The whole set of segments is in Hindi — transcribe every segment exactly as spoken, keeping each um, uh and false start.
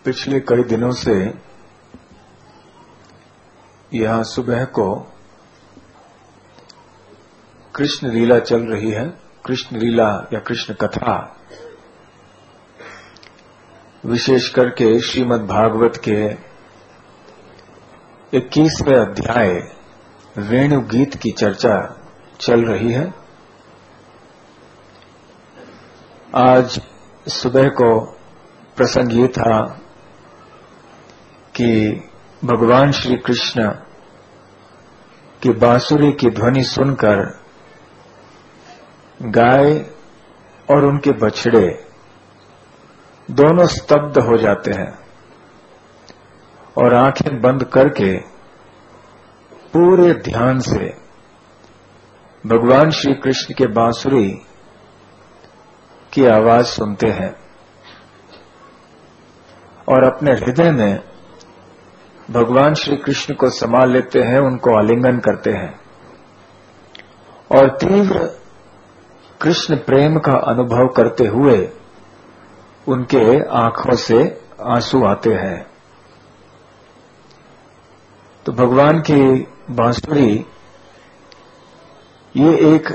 पिछले कई दिनों से यहां सुबह को कृष्ण लीला चल रही है। कृष्ण लीला या कृष्ण कथा विशेष करके श्रीमद् भागवत के इक्कीसवें अध्याय वेणु गीत की चर्चा चल रही है। आज सुबह को प्रसंग ये था कि भगवान श्री कृष्ण की बांसुरी की ध्वनि सुनकर गाय और उनके बछड़े दोनों स्तब्ध हो जाते हैं और आंखें बंद करके पूरे ध्यान से भगवान श्री कृष्ण के बांसुरी की आवाज सुनते हैं और अपने हृदय में भगवान श्री कृष्ण को समा लेते हैं, उनको आलिंगन करते हैं और तीव्र कृष्ण प्रेम का अनुभव करते हुए उनके आंखों से आंसू आते हैं। तो भगवान की बांसुरी ये एक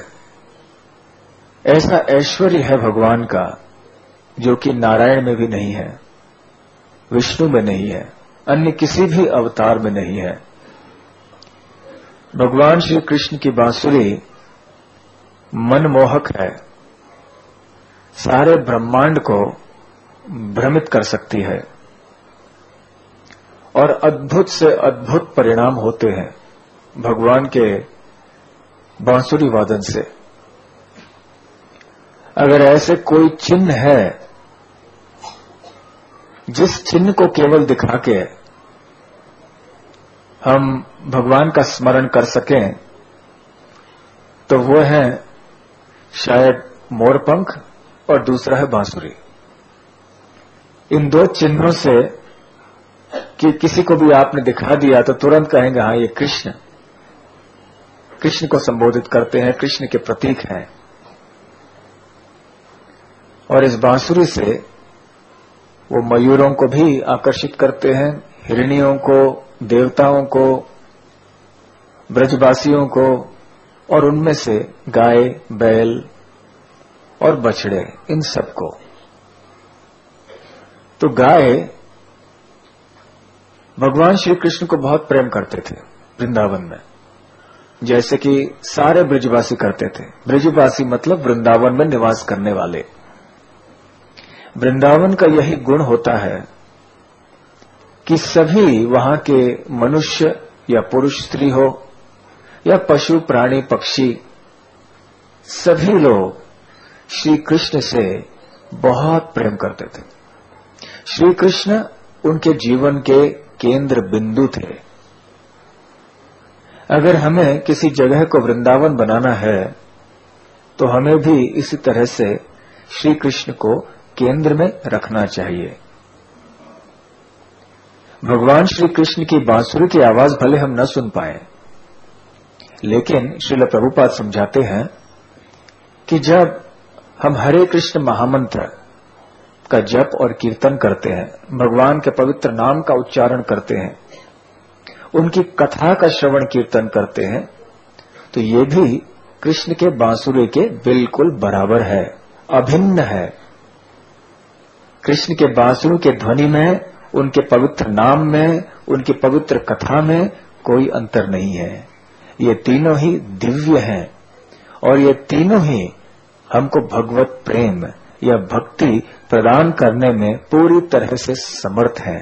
ऐसा ऐश्वर्य है भगवान का जो कि नारायण में भी नहीं है, विष्णु में नहीं है, अन्य किसी भी अवतार में नहीं है। भगवान श्री कृष्ण की बांसुरी मनमोहक है, सारे ब्रह्मांड को भ्रमित कर सकती है और अद्भुत से अद्भुत परिणाम होते हैं भगवान के बांसुरी वादन से। अगर ऐसे कोई चिन्ह है जिस चिन्ह को केवल दिखा के हम भगवान का स्मरण कर सकें तो वो है शायद मोरपंख और दूसरा है बांसुरी। इन दो चिन्हों से कि किसी को भी आपने दिखा दिया तो तुरंत कहेंगे हाँ ये कृष्ण कृष्ण को संबोधित करते हैं, कृष्ण के प्रतीक हैं। और इस बांसुरी से वो मयूरों को भी आकर्षित करते हैं, हिरनियों को, देवताओं को, ब्रजवासियों को और उनमें से गाय, बैल और बछड़े, इन सबको। तो गाय भगवान श्री कृष्ण को बहुत प्रेम करते थे वृंदावन में, जैसे कि सारे ब्रजवासी करते थे। ब्रजवासी मतलब वृंदावन में निवास करने वाले। वृंदावन का यही गुण होता है कि सभी वहां के मनुष्य या पुरुष स्त्री हो या पशु प्राणी पक्षी, सभी लोग श्री कृष्ण से बहुत प्रेम करते थे। श्री कृष्ण उनके जीवन के केंद्र बिंदु थे। अगर हमें किसी जगह को वृंदावन बनाना है तो हमें भी इसी तरह से श्री कृष्ण को केंद्र में रखना चाहिए। भगवान श्री कृष्ण की बांसुरी की आवाज भले हम न सुन पाए, लेकिन श्रील प्रभुपाद समझाते हैं कि जब हम हरे कृष्ण महामंत्र का जप और कीर्तन करते हैं, भगवान के पवित्र नाम का उच्चारण करते हैं, उनकी कथा का श्रवण कीर्तन करते हैं, तो ये भी कृष्ण के बांसुरी के बिल्कुल बराबर है, अभिन्न है। कृष्ण के बांसुरी के ध्वनि में, उनके पवित्र नाम में, उनकी पवित्र कथा में कोई अंतर नहीं है। ये तीनों ही दिव्य हैं और ये तीनों ही हमको भगवत प्रेम या भक्ति प्रदान करने में पूरी तरह से समर्थ हैं।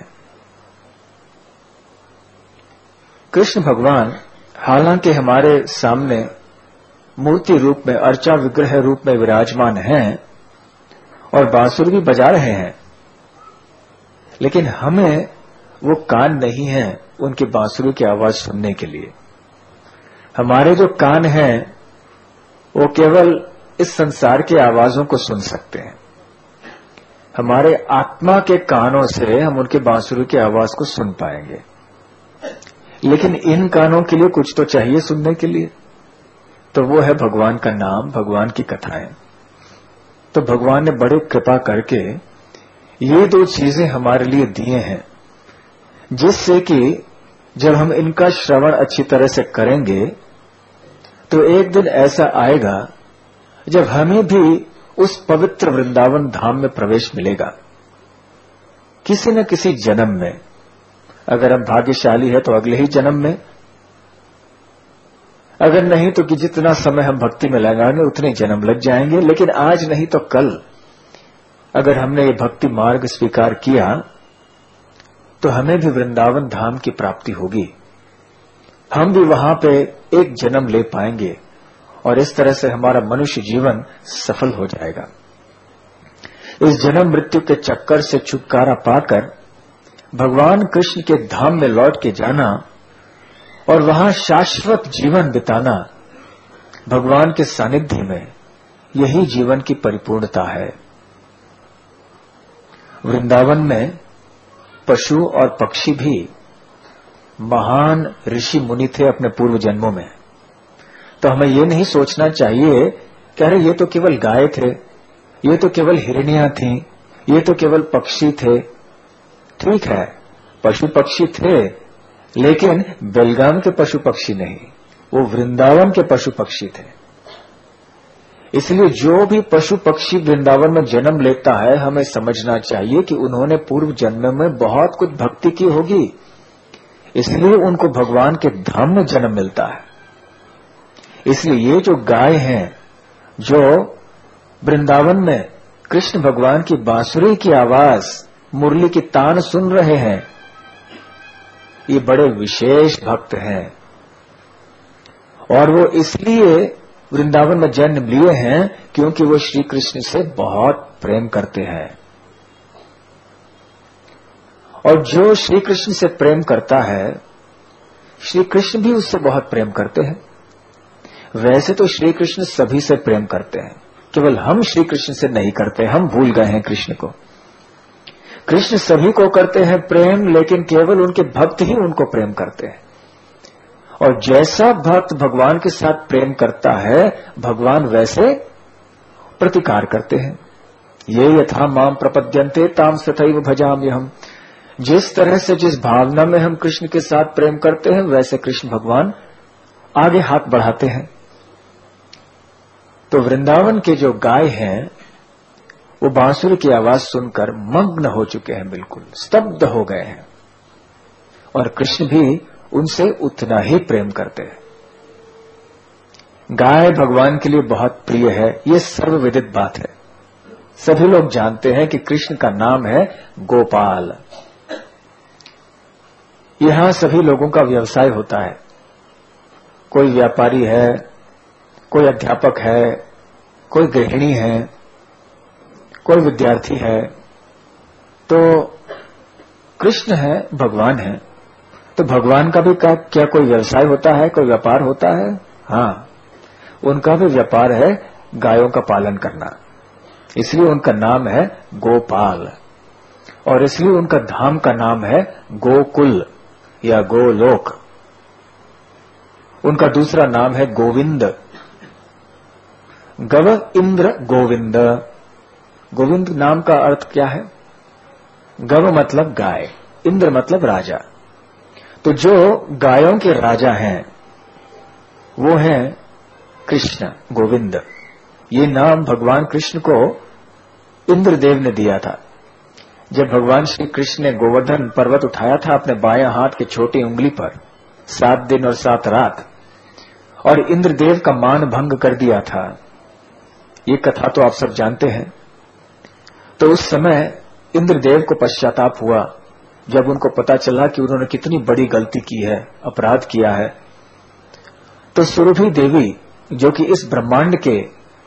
कृष्ण भगवान हालांकि हमारे सामने मूर्ति रूप में, अर्चा विग्रह रूप में विराजमान हैं और बांसुरी भी बजा रहे हैं, लेकिन हमें वो कान नहीं है उनकी बांसुरी की आवाज सुनने के लिए। हमारे जो कान हैं वो केवल इस संसार की आवाजों को सुन सकते हैं। हमारे आत्मा के कानों से हम उनके बांसुरी की आवाज को सुन पाएंगे, लेकिन इन कानों के लिए कुछ तो चाहिए सुनने के लिए, तो वो है भगवान का नाम, भगवान की कथाएं। तो भगवान ने बड़ी कृपा करके ये दो चीजें हमारे लिए दिए हैं, जिससे कि जब हम इनका श्रवण अच्छी तरह से करेंगे तो एक दिन ऐसा आएगा जब हमें भी उस पवित्र वृंदावन धाम में प्रवेश मिलेगा। किसी न किसी जन्म में, अगर हम भाग्यशाली है तो अगले ही जन्म में, अगर नहीं तो कि जितना समय हम भक्ति में लगाएंगे उतने जन्म लग जाएंगे। लेकिन आज नहीं तो कल अगर हमने ये भक्ति मार्ग स्वीकार किया तो हमें भी वृंदावन धाम की प्राप्ति होगी। हम भी वहां पे एक जन्म ले पाएंगे और इस तरह से हमारा मनुष्य जीवन सफल हो जाएगा। इस जन्म मृत्यु के चक्कर से छुटकारा पाकर भगवान कृष्ण के धाम में लौट के जाना और वहां शाश्वत जीवन बिताना भगवान के सानिध्य में, यही जीवन की परिपूर्णता है। वृंदावन में पशु और पक्षी भी महान ऋषि मुनि थे अपने पूर्व जन्मों में। तो हमें ये नहीं सोचना चाहिए कि अरे ये तो केवल गाय थे, ये तो केवल हिरनियां थीं, ये तो केवल पक्षी थे। ठीक है, पशु पक्षी थे, लेकिन बेलगाम के पशु पक्षी नहीं, वो वृंदावन के पशु पक्षी थे। इसलिए जो भी पशु पक्षी वृंदावन में जन्म लेता है, हमें समझना चाहिए कि उन्होंने पूर्व जन्म में बहुत कुछ भक्ति की होगी, इसलिए उनको भगवान के धाम में जन्म मिलता है। इसलिए ये जो गाय हैं, जो वृंदावन में कृष्ण भगवान की बांसुरी की आवाज, मुरली की तान सुन रहे हैं, ये बड़े विशेष भक्त हैं और वो इसलिए वृंदावन में जन्म लिए हैं क्योंकि वो श्री कृष्ण से बहुत प्रेम करते हैं। और जो श्री कृष्ण से प्रेम करता है, श्री कृष्ण भी उससे बहुत प्रेम करते हैं। वैसे तो श्री कृष्ण सभी से प्रेम करते हैं, केवल हम श्री कृष्ण से नहीं करते, हम भूल गए हैं कृष्ण को। कृष्ण सभी को करते हैं प्रेम, लेकिन केवल उनके भक्त ही उनको प्रेम करते हैं। और जैसा भक्त भगवान के साथ प्रेम करता है, भगवान वैसे प्रतिकार करते हैं। ये यथा माम प्रपद्यन्ते ताम तथैव भजामि हम। जिस तरह से, जिस भावना में हम कृष्ण के साथ प्रेम करते हैं, वैसे कृष्ण भगवान आगे हाथ बढ़ाते हैं। तो वृंदावन के जो गाय हैं, वो बांसुरी की आवाज सुनकर मग्न हो चुके हैं, बिल्कुल स्तब्ध हो गए हैं। और कृष्ण भी उनसे उतना ही प्रेम करते हैं। गाय भगवान के लिए बहुत प्रिय है, ये सर्वविदित बात है। सभी लोग जानते हैं कि कृष्ण का नाम है गोपाल। यहां सभी लोगों का व्यवसाय होता है। कोई व्यापारी है, कोई अध्यापक है, कोई गृहिणी है, कोई विद्यार्थी है। तो कृष्ण है, भगवान है, तो भगवान का भी क्या, क्या कोई व्यवसाय होता है, कोई व्यापार होता है? हाँ, उनका भी व्यापार है गायों का पालन करना। इसलिए उनका नाम है गोपाल और इसलिए उनका धाम का नाम है गोकुल या गोलोक। उनका दूसरा नाम है गोविंद। गव इंद्र गोविंद। गोविंद नाम का अर्थ क्या है? गव मतलब गाय, इंद्र मतलब राजा। तो जो गायों के राजा हैं वो हैं कृष्ण, गोविंद। ये नाम भगवान कृष्ण को इंद्रदेव ने दिया था। जब भगवान श्री कृष्ण ने गोवर्धन पर्वत उठाया था अपने बाएं हाथ के छोटी उंगली पर, सात दिन और सात रात, और इंद्रदेव का मान भंग कर दिया था, ये कथा तो आप सब जानते हैं। तो उस समय इंद्रदेव को पश्चाताप हुआ जब उनको पता चला कि उन्होंने कितनी बड़ी गलती की है, अपराध किया है। तो सुरभि देवी, जो कि इस ब्रह्मांड के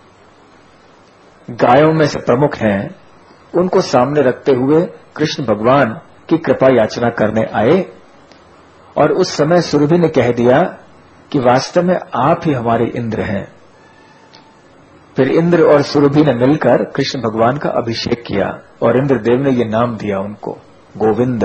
गायों में से प्रमुख हैं, उनको सामने रखते हुए कृष्ण भगवान की कृपा याचना करने आए। और उस समय सुरभि ने कह दिया कि वास्तव में आप ही हमारे इंद्र हैं। फिर इंद्र और सुरभि ने मिलकर कृष्ण भगवान का अभिषेक किया और इंद्रदेव ने ये नाम दिया उनको, गोविंद।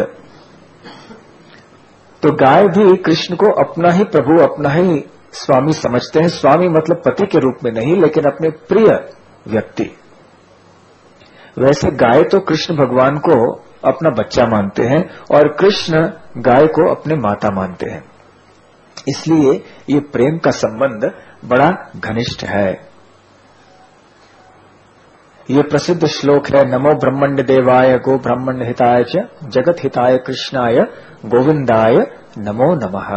तो गाय भी कृष्ण को अपना ही प्रभु, अपना ही स्वामी समझते हैं। स्वामी मतलब पति के रूप में नहीं, लेकिन अपने प्रिय व्यक्ति। वैसे गाय तो कृष्ण भगवान को अपना बच्चा मानते हैं और कृष्ण गाय को अपने माता मानते हैं। इसलिए ये प्रेम का संबंध बड़ा घनिष्ठ है। ये प्रसिद्ध श्लोक है, नमो ब्रह्मण्य देवाय गो ब्रह्मण्य हिताय च जगत हिताय कृष्णाय गोविंदाय नमो नमः।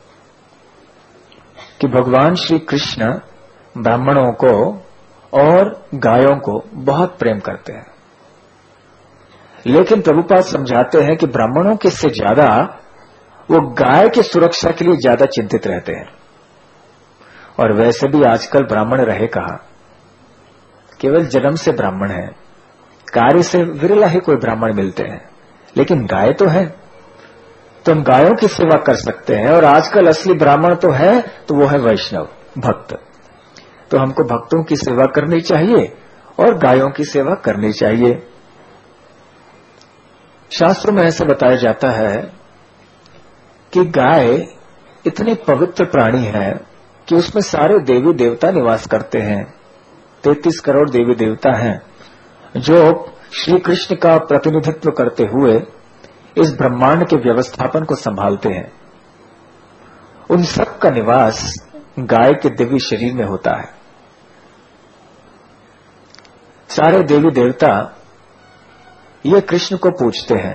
कि भगवान श्री कृष्ण ब्राह्मणों को और गायों को बहुत प्रेम करते हैं, लेकिन प्रभुपाद समझाते हैं कि ब्राह्मणों के से ज्यादा वो गाय की सुरक्षा के लिए ज्यादा चिंतित रहते हैं। और वैसे भी आजकल ब्राह्मण रहे कहा, केवल जन्म से ब्राह्मण है, कार्य से विरला ही कोई ब्राह्मण मिलते हैं, लेकिन गाय तो है, तो हम गायों की सेवा कर सकते हैं। और आजकल असली ब्राह्मण तो है, तो वो है वैष्णव भक्त। तो हमको भक्तों की सेवा करनी चाहिए और गायों की सेवा करनी चाहिए। शास्त्रों में ऐसे बताया जाता है कि गाय इतनी पवित्र प्राणी है कि उसमें सारे देवी देवता निवास करते हैं। तैंतीस करोड़ देवी देवता हैं जो श्री कृष्ण का प्रतिनिधित्व करते हुए इस ब्रह्मांड के व्यवस्थापन को संभालते हैं। उन सब का निवास गाय के दिव्य शरीर में होता है। सारे देवी देवता ये कृष्ण को पूजते हैं।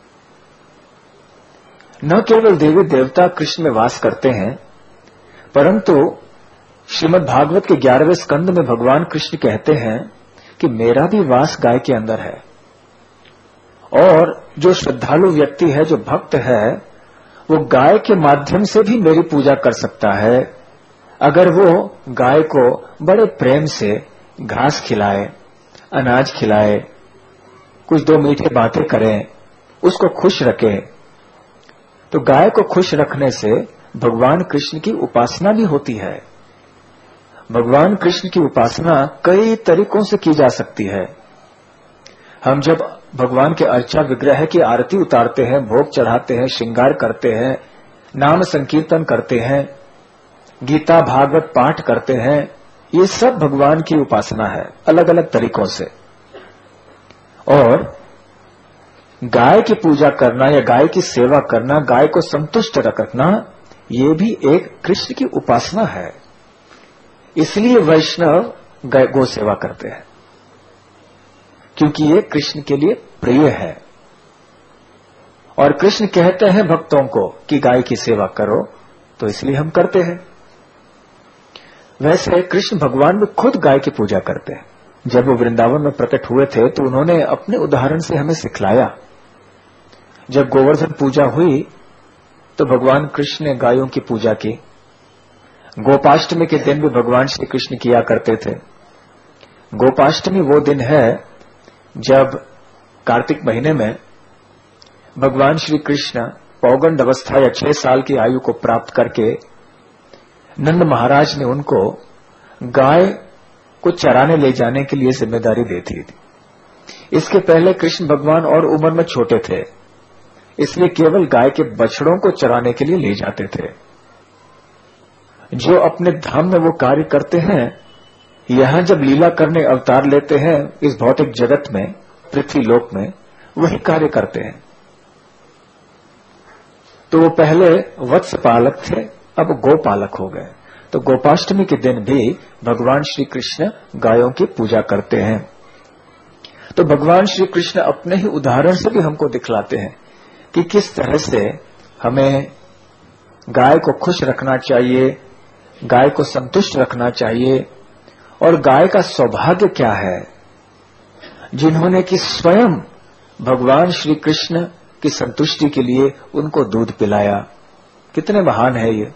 न केवल देवी देवता कृष्ण में वास करते हैं, परंतु श्रीमद् भागवत के ग्यारहवें स्कंद में भगवान कृष्ण कहते हैं कि मेरा भी वास गाय के अंदर है। और जो श्रद्धालु व्यक्ति है, जो भक्त है, वो गाय के माध्यम से भी मेरी पूजा कर सकता है, अगर वो गाय को बड़े प्रेम से घास खिलाए, अनाज खिलाए, कुछ दो मीठे बातें करें, उसको खुश रखे। तो गाय को खुश रखने से भगवान कृष्ण की उपासना भी होती है। भगवान कृष्ण की उपासना कई तरीकों से की जा सकती है। हम जब भगवान के अर्चा विग्रह की आरती उतारते हैं, भोग चढ़ाते हैं, श्रृंगार करते हैं, नाम संकीर्तन करते हैं, गीता भागवत पाठ करते हैं, ये सब भगवान की उपासना है अलग अलग तरीकों से। और गाय की पूजा करना या गाय की सेवा करना, गाय को संतुष्ट रखना, ये भी एक कृष्ण की उपासना है। इसलिए वैष्णव गौ सेवा करते हैं, क्योंकि ये कृष्ण के लिए प्रिय है। और कृष्ण कहते हैं भक्तों को कि गाय की सेवा करो, तो इसलिए हम करते हैं। वैसे कृष्ण भगवान भी खुद गाय की पूजा करते हैं। जब वो वृंदावन में प्रकट हुए थे तो उन्होंने अपने उदाहरण से हमें सिखलाया। जब गोवर्धन पूजा हुई तो भगवान कृष्ण ने गायों की पूजा की। गोपाष्टमी के दिन भी भगवान श्री कृष्ण किया करते थे। गोपाष्टमी वो दिन है जब कार्तिक महीने में भगवान श्री कृष्ण पौगंड अवस्था या छह साल की आयु को प्राप्त करके नंद महाराज ने उनको गाय को चराने ले जाने के लिए जिम्मेदारी दी थी। इसके पहले कृष्ण भगवान और उम्र में छोटे थे, इसलिए केवल गाय के बछड़ों को चराने के लिए ले जाते थे। जो अपने धाम में वो कार्य करते हैं, यहां जब लीला करने अवतार लेते हैं इस भौतिक जगत में, पृथ्वी लोक में, वही कार्य करते हैं। तो वो पहले वत्स पालक थे, अब गोपालक हो गए। तो गोपाष्टमी के दिन भी भगवान श्री कृष्ण गायों की पूजा करते हैं। तो भगवान श्री कृष्ण अपने ही उदाहरण से भी हमको दिखलाते हैं कि किस तरह से हमें गाय को खुश रखना चाहिए, गाय को संतुष्ट रखना चाहिए। और गाय का सौभाग्य क्या है, जिन्होंने कि स्वयं भगवान श्री कृष्ण की संतुष्टि के लिए उनको दूध पिलाया। कितने महान है ये।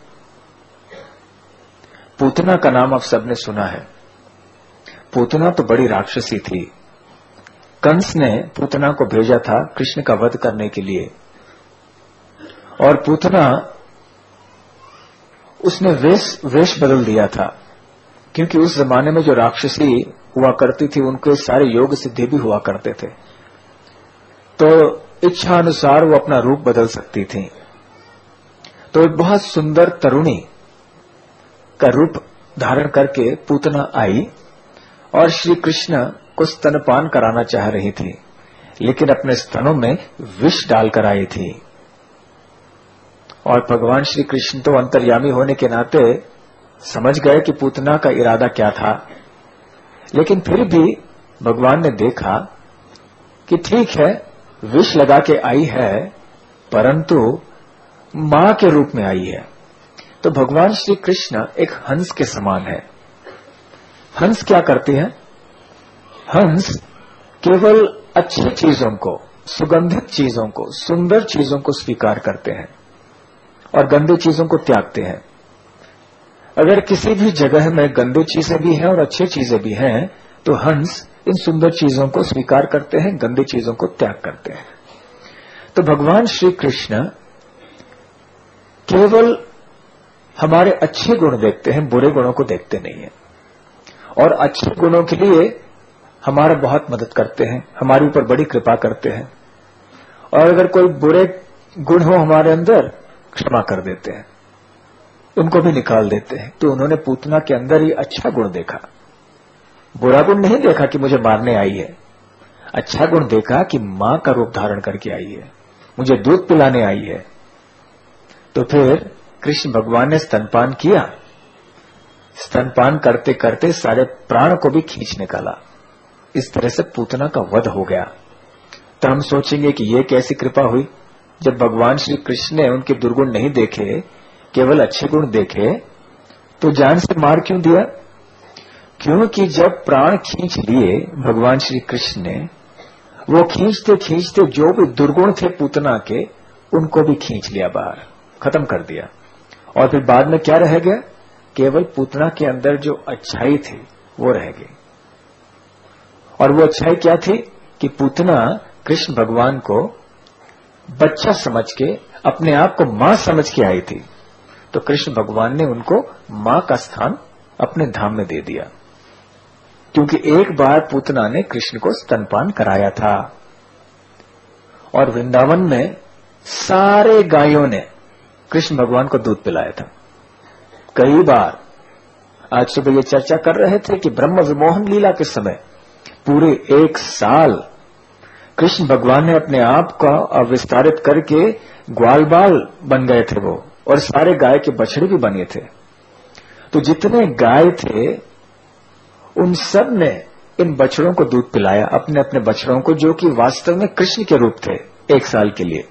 पूतना का नाम आप सबने सुना है। पूतना तो बड़ी राक्षसी थी। कंस ने पूतना को भेजा था कृष्ण का वध करने के लिए, और पूतना उसने वेश वेश बदल दिया था, क्योंकि उस जमाने में जो राक्षसी हुआ करती थी उनके सारे योग सिद्धि भी हुआ करते थे, तो इच्छा अनुसार वो अपना रूप बदल सकती थी। तो एक बहुत सुंदर तरुणी का रूप धारण करके पूतना आई और श्री कृष्ण को स्तनपान कराना चाह रही थी, लेकिन अपने स्तनों में विष डालकर आई थी। और भगवान श्री कृष्ण तो अंतर्यामी होने के नाते समझ गए कि पूतना का इरादा क्या था, लेकिन फिर भी भगवान ने देखा कि ठीक है, विष लगा के आई है, परंतु मां के रूप में आई है। तो भगवान श्री कृष्ण एक हंस के समान है। हंस क्या करते हैं? हंस केवल अच्छी चीजों को, सुगंधित चीजों को, सुंदर चीजों को स्वीकार करते हैं और गंदी चीजों को त्यागते हैं। अगर किसी भी जगह में गंदी चीजें भी हैं और अच्छी चीजें भी हैं, तो हंस इन सुंदर चीजों को स्वीकार करते हैं, गंदी चीजों को त्याग करते हैं। तो भगवान श्री कृष्ण केवल हमारे अच्छे गुण देखते हैं, बुरे गुणों को देखते नहीं है, और अच्छे गुणों के लिए हमारा बहुत मदद करते हैं, हमारे ऊपर बड़ी कृपा करते हैं। और अगर कोई बुरे गुण हो हमारे अंदर, क्षमा कर देते हैं, उनको भी निकाल देते हैं। तो उन्होंने पूतना के अंदर ही अच्छा गुण देखा, बुरा गुण नहीं देखा कि मुझे मारने आई है। अच्छा गुण देखा कि मां का रूप धारण करके आई है, मुझे दूध पिलाने आई है। तो फिर कृष्ण भगवान ने स्तनपान किया। स्तनपान करते करते सारे प्राण को भी खींच निकाला। इस तरह से पूतना का वध हो गया। तो हम सोचेंगे कि ये कैसी कृपा हुई, जब भगवान श्री कृष्ण ने उनके दुर्गुण नहीं देखे, केवल अच्छे गुण देखे, तो जान से मार क्यों दिया? क्योंकि जब प्राण खींच लिए भगवान श्री कृष्ण ने, वो खींचते खींचते जो भी दुर्गुण थे पूतना के, उनको भी खींच लिया बाहर, खत्म कर दिया। और फिर बाद में क्या रह गया? केवल पूतना के अंदर जो अच्छाई थी वो रह गई। और वो अच्छाई क्या थी? कि पूतना कृष्ण भगवान को बच्चा समझ के, अपने आप को मां समझ के आई थी। तो कृष्ण भगवान ने उनको मां का स्थान अपने धाम में दे दिया, क्योंकि एक बार पूतना ने कृष्ण को स्तनपान कराया था। और वृंदावन में सारे गायों ने कृष्ण भगवान को दूध पिलाया था कई बार। आज सुबह ये चर्चा कर रहे थे कि ब्रह्म विमोहन लीला के समय पूरे एक साल कृष्ण भगवान ने अपने आप का विस्तारित करके ग्वाल बाल बन गए थे वो, और सारे गाय के बछड़े भी बने थे। तो जितने गाय थे उन सब ने इन बछड़ों को दूध पिलाया, अपने अपने बछड़ों को, जो कि वास्तव में कृष्ण के रूप थे एक साल के लिए।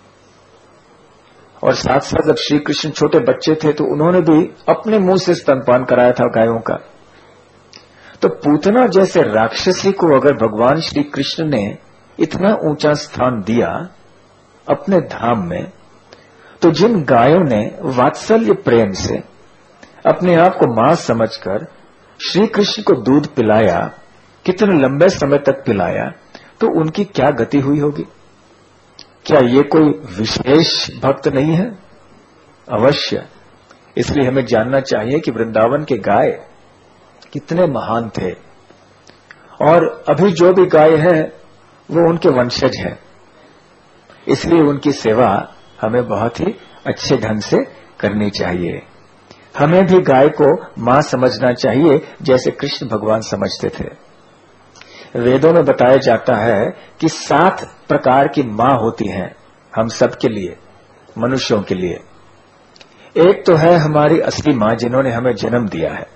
और साथ साथ जब श्री कृष्ण छोटे बच्चे थे तो उन्होंने भी अपने मुंह से स्तनपान कराया था गायों का। तो पूतना जैसे राक्षसी को अगर भगवान श्री कृष्ण ने इतना ऊंचा स्थान दिया अपने धाम में, तो जिन गायों ने वात्सल्य प्रेम से अपने आप को मां समझकर श्री कृष्ण को दूध पिलाया, कितने लंबे समय तक पिलाया, तो उनकी क्या गति हुई होगी? क्या ये कोई विशेष भक्त नहीं है? अवश्य। इसलिए हमें जानना चाहिए कि वृंदावन के गाय कितने महान थे, और अभी जो भी गाय है वो उनके वंशज हैं। इसलिए उनकी सेवा हमें बहुत ही अच्छे ढंग से करनी चाहिए। हमें भी गाय को मां समझना चाहिए, जैसे कृष्ण भगवान समझते थे। वेदों में बताया जाता है कि सात प्रकार की मां होती हैं हम सब के लिए, मनुष्यों के लिए। एक तो है हमारी असली मां, जिन्होंने हमें जन्म दिया है।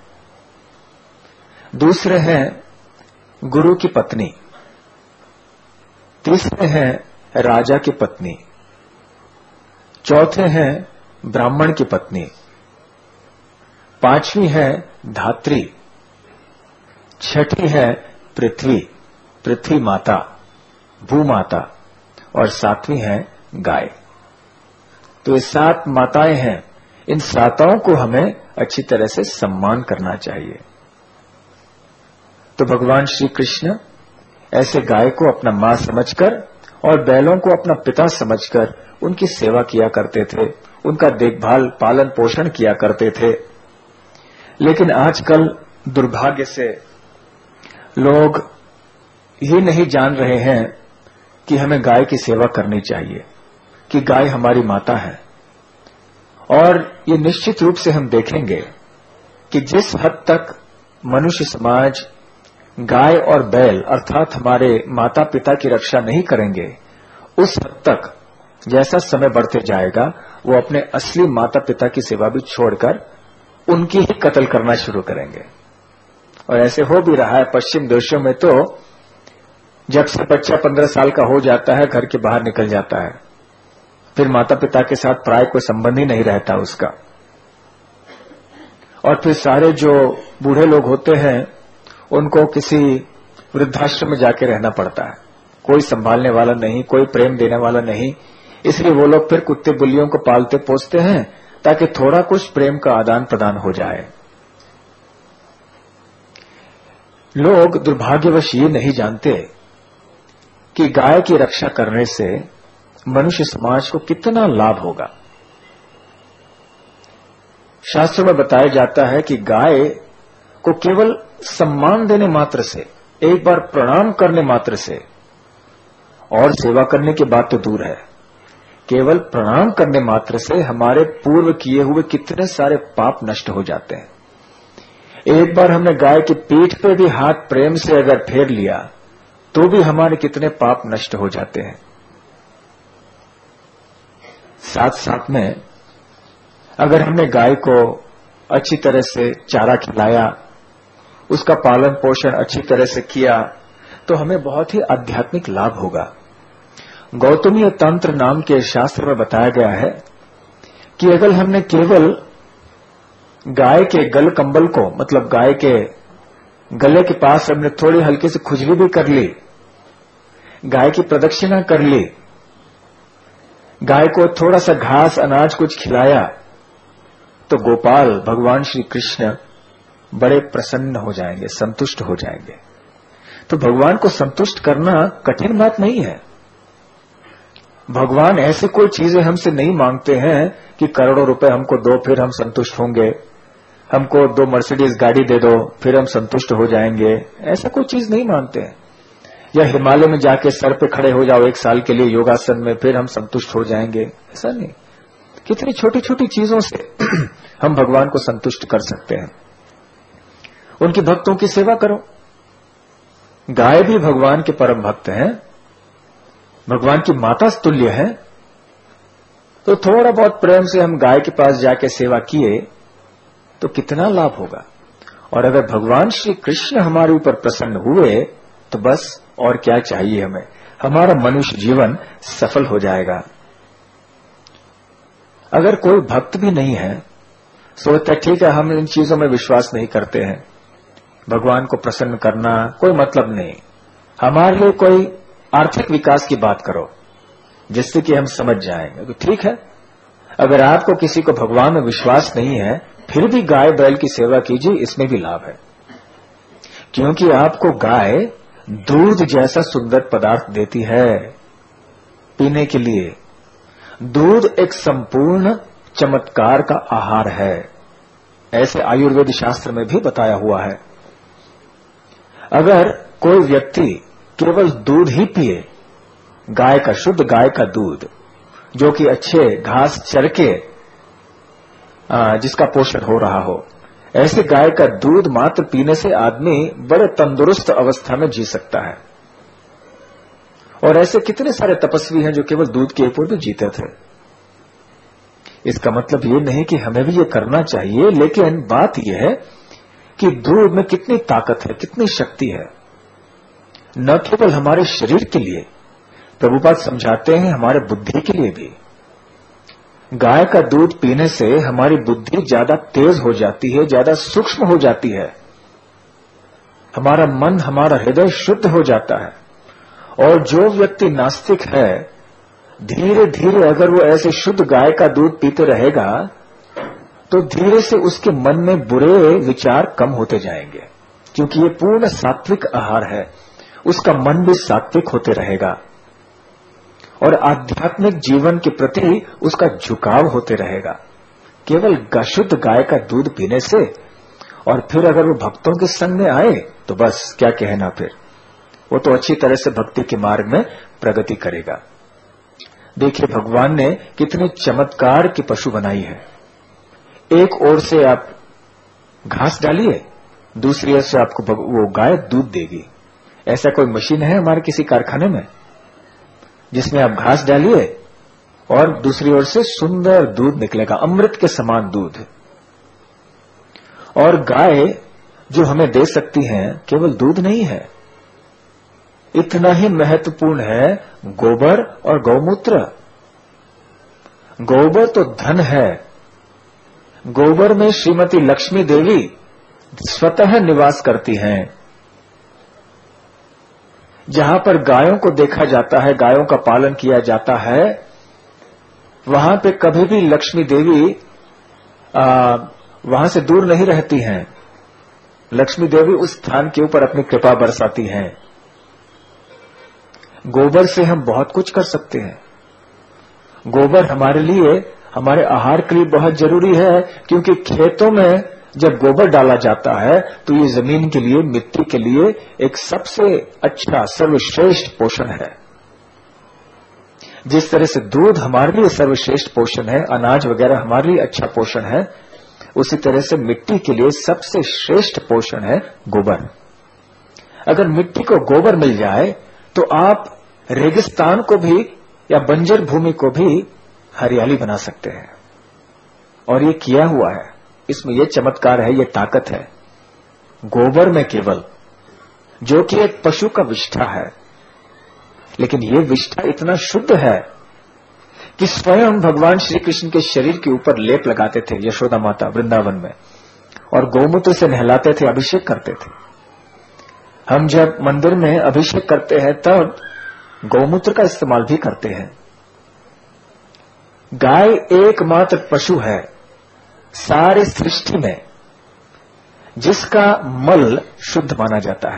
दूसरे हैं गुरु की पत्नी। तीसरे हैं राजा की पत्नी। चौथे हैं ब्राह्मण की पत्नी। पांचवी है धात्री। छठी है पृथ्वी, पृथ्वी माता, भूमाता। और सातवीं है गाय। तो ये सात माताएं हैं। इन सातों को हमें अच्छी तरह से सम्मान करना चाहिए। तो भगवान श्री कृष्ण ऐसे गाय को अपना मां समझकर और बैलों को अपना पिता समझकर उनकी सेवा किया करते थे, उनका देखभाल पालन पोषण किया करते थे। लेकिन आजकल दुर्भाग्य से लोग ये नहीं जान रहे हैं कि हमें गाय की सेवा करनी चाहिए, कि गाय हमारी माता है। और ये निश्चित रूप से हम देखेंगे कि जिस हद तक मनुष्य समाज गाय और बैल अर्थात हमारे माता पिता की रक्षा नहीं करेंगे, उस हद तक जैसा समय बढ़ते जाएगा वो अपने असली माता पिता की सेवा भी छोड़कर उनकी ही कत्ल करना शुरू करेंगे। और ऐसे हो भी रहा है। पश्चिम देशों में तो जब से बच्चा पंद्रह साल का हो जाता है घर के बाहर निकल जाता है, फिर माता पिता के साथ प्राय कोई संबंध ही नहीं रहता उसका। और फिर सारे जो बूढ़े लोग होते हैं उनको किसी वृद्धाश्रम में जाके रहना पड़ता है, कोई संभालने वाला नहीं, कोई प्रेम देने वाला नहीं। इसलिए वो लोग फिर कुत्ते बिल्लियों को पालते पोसते हैं ताकि थोड़ा कुछ प्रेम का आदान प्रदान हो जाए। लोग दुर्भाग्यवश ये नहीं जानते कि गाय की रक्षा करने से मनुष्य समाज को कितना लाभ होगा। शास्त्रों में बताया जाता है कि गाय को केवल सम्मान देने मात्र से, एक बार प्रणाम करने मात्र से, और सेवा करने की बात तो दूर है, केवल प्रणाम करने मात्र से हमारे पूर्व किए हुए कितने सारे पाप नष्ट हो जाते हैं। एक बार हमने गाय की पीठ पे भी हाथ प्रेम से अगर फेर लिया तो भी हमारे कितने पाप नष्ट हो जाते हैं। साथ साथ में अगर हमने गाय को अच्छी तरह से चारा खिलाया, उसका पालन पोषण अच्छी तरह से किया, तो हमें बहुत ही आध्यात्मिक लाभ होगा। गौतमीय तंत्र नाम के शास्त्र में बताया गया है कि अगर हमने केवल गाय के गल कंबल को, मतलब गाय के गले के पास हमने थोड़ी हल्की सी खुजली भी कर ली, गाय की प्रदक्षिणा कर ली, गाय को थोड़ा सा घास अनाज कुछ खिलाया, तो गोपाल भगवान श्री कृष्ण बड़े प्रसन्न हो जाएंगे, संतुष्ट हो जाएंगे। तो भगवान को संतुष्ट करना कठिन बात नहीं है। भगवान ऐसे कोई चीजें हमसे नहीं मांगते हैं कि करोड़ों रुपए हमको दो फिर हम संतुष्ट होंगे, हमको दो मर्सिडीज गाड़ी दे दो फिर हम संतुष्ट हो जाएंगे, ऐसा कोई चीज नहीं मांगते हैं। या हिमालय में जाके सर पे खड़े हो जाओ एक साल के लिए योगासन में, फिर हम संतुष्ट हो जाएंगे, ऐसा नहीं। कितनी छोटी छोटी चीजों से हम भगवान को संतुष्ट कर सकते हैं। उनकी भक्तों की सेवा करो। गाय भी भगवान के परम भक्त हैं, भगवान की माता तुल्य है, तो थोड़ा बहुत प्रेम से हम गाय के पास जाके सेवा किए तो कितना लाभ होगा। और अगर भगवान श्री कृष्ण हमारे ऊपर प्रसन्न हुए तो बस और क्या चाहिए हमें, हमारा मनुष्य जीवन सफल हो जाएगा। अगर कोई भक्त भी नहीं है, सोचता ठीक है हम इन चीजों में विश्वास नहीं करते हैं, भगवान को प्रसन्न करना कोई मतलब नहीं, हमारे लिए कोई आर्थिक विकास की बात करो जिससे कि हम समझ जाएंगे, तो ठीक है। अगर आपको किसी को भगवान में विश्वास नहीं है फिर भी गाय बैल की सेवा कीजिए, इसमें भी लाभ है। क्योंकि आपको गाय दूध जैसा सुंदर पदार्थ देती है पीने के लिए। दूध एक संपूर्ण चमत्कार का आहार है, ऐसे आयुर्वेद शास्त्र में भी बताया हुआ है। अगर कोई व्यक्ति केवल दूध ही पिए, गाय का, शुद्ध गाय का दूध, जो कि अच्छे घास चर के जिसका पोषण हो रहा हो, ऐसे गाय का दूध मात्र पीने से आदमी बड़े तंदुरुस्त अवस्था में जी सकता है। और ऐसे कितने सारे तपस्वी हैं जो केवल दूध के ऊपर भी जीते थे। इसका मतलब ये नहीं कि हमें भी ये करना चाहिए, लेकिन बात यह है कि दूध में कितनी ताकत है, कितनी शक्ति है, न केवल हमारे शरीर के लिए, प्रभुपाद समझाते हैं हमारे बुद्धि के लिए भी। गाय का दूध पीने से हमारी बुद्धि ज्यादा तेज हो जाती है, ज्यादा सूक्ष्म हो जाती है, हमारा मन, हमारा हृदय शुद्ध हो जाता है। और जो व्यक्ति नास्तिक है, धीरे धीरे अगर वो ऐसे शुद्ध गाय का दूध पीते रहेगा तो धीरे से उसके मन में बुरे विचार कम होते जाएंगे, क्योंकि ये पूर्ण सात्विक आहार है। उसका मन भी सात्विक होते रहेगा और आध्यात्मिक जीवन के प्रति उसका झुकाव होते रहेगा, केवल शुद्ध गाय का दूध पीने से। और फिर अगर वो भक्तों के संग में आए तो बस क्या कहना, फिर वो तो अच्छी तरह से भक्ति के मार्ग में प्रगति करेगा। देखिए भगवान ने कितने चमत्कार की पशु बनाई है। एक ओर से आप घास डालिए दूसरी ओर से आपको वो गाय दूध देगी। ऐसा कोई मशीन है हमारे किसी कारखाने में जिसमें आप घास डालिए और दूसरी ओर से सुंदर दूध निकलेगा, अमृत के समान दूध। और गाय जो हमें दे सकती है केवल दूध नहीं है, इतना ही महत्वपूर्ण है गोबर और गौमूत्र। गोबर तो धन है। गोबर में श्रीमती लक्ष्मी देवी स्वतः निवास करती हैं। जहां पर गायों को देखा जाता है, गायों का पालन किया जाता है, वहां पे कभी भी लक्ष्मी देवी आ, वहां से दूर नहीं रहती हैं। लक्ष्मी देवी उस स्थान के ऊपर अपनी कृपा बरसाती हैं। गोबर से हम बहुत कुछ कर सकते हैं। गोबर हमारे लिए, हमारे आहार के लिए बहुत जरूरी है, क्योंकि खेतों में जब गोबर डाला जाता है तो ये जमीन के लिए, मिट्टी के लिए एक सबसे अच्छा, सर्वश्रेष्ठ पोषण है। जिस तरह से दूध हमारे लिए सर्वश्रेष्ठ पोषण है, अनाज वगैरह हमारे लिए अच्छा पोषण है, उसी तरह से मिट्टी के लिए सबसे श्रेष्ठ पोषण है गोबर। अगर मिट्टी को गोबर मिल जाए तो आप रेगिस्तान को भी या बंजर भूमि को भी हरियाली बना सकते हैं। और ये किया हुआ है, इसमें ये चमत्कार है, ये ताकत है गोबर में केवल, जो कि एक पशु का विष्ठा है। लेकिन ये विष्ठा इतना शुद्ध है कि स्वयं भगवान श्री कृष्ण के शरीर के ऊपर लेप लगाते थे यशोदा माता वृंदावन में, और गौमूत्र से नहलाते थे, अभिषेक करते थे। हम जब मंदिर में अभिषेक करते हैं तब गौमूत्र का इस्तेमाल भी करते हैं। गाय एकमात्र पशु है सारी सृष्टि में जिसका मल शुद्ध माना जाता है।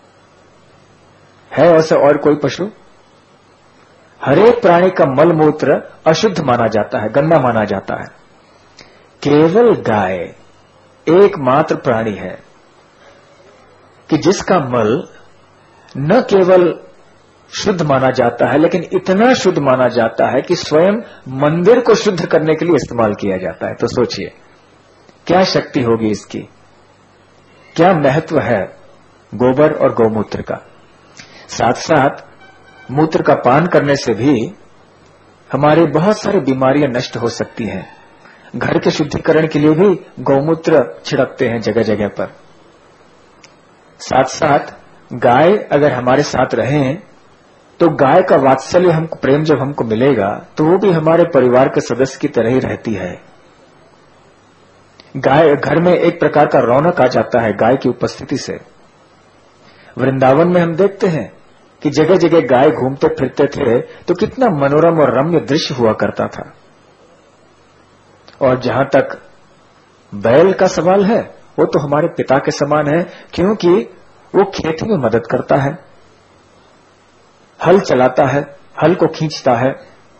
है ऐसा और कोई पशु? हरेक प्राणी का मल मूत्र अशुद्ध माना जाता है, गंदा माना जाता है। केवल गाय एकमात्र प्राणी है कि जिसका मल न केवल शुद्ध माना जाता है, लेकिन इतना शुद्ध माना जाता है कि स्वयं मंदिर को शुद्ध करने के लिए इस्तेमाल किया जाता है। तो सोचिए क्या शक्ति होगी इसकी, क्या महत्व है गोबर और गौमूत्र का। साथ साथ मूत्र का पान करने से भी हमारी बहुत सारी बीमारियां नष्ट हो सकती हैं। घर के शुद्धिकरण के लिए भी गौमूत्र छिड़कते हैं जगह जगह पर। साथ साथ गाय अगर हमारे साथ रहे तो गाय का वात्सल्य, हमको प्रेम जब हमको मिलेगा तो वो भी हमारे परिवार के सदस्य की तरह ही रहती है। गाय घर में एक प्रकार का रौनक आ जाता है गाय की उपस्थिति से। वृंदावन में हम देखते हैं कि जगह जगह गाय घूमते फिरते थे तो कितना मनोरम और रम्य दृश्य हुआ करता था। और जहां तक बैल का सवाल है, वो तो हमारे पिता के समान है, क्योंकि वो खेती में मदद करता है, हल चलाता है, हल को खींचता है।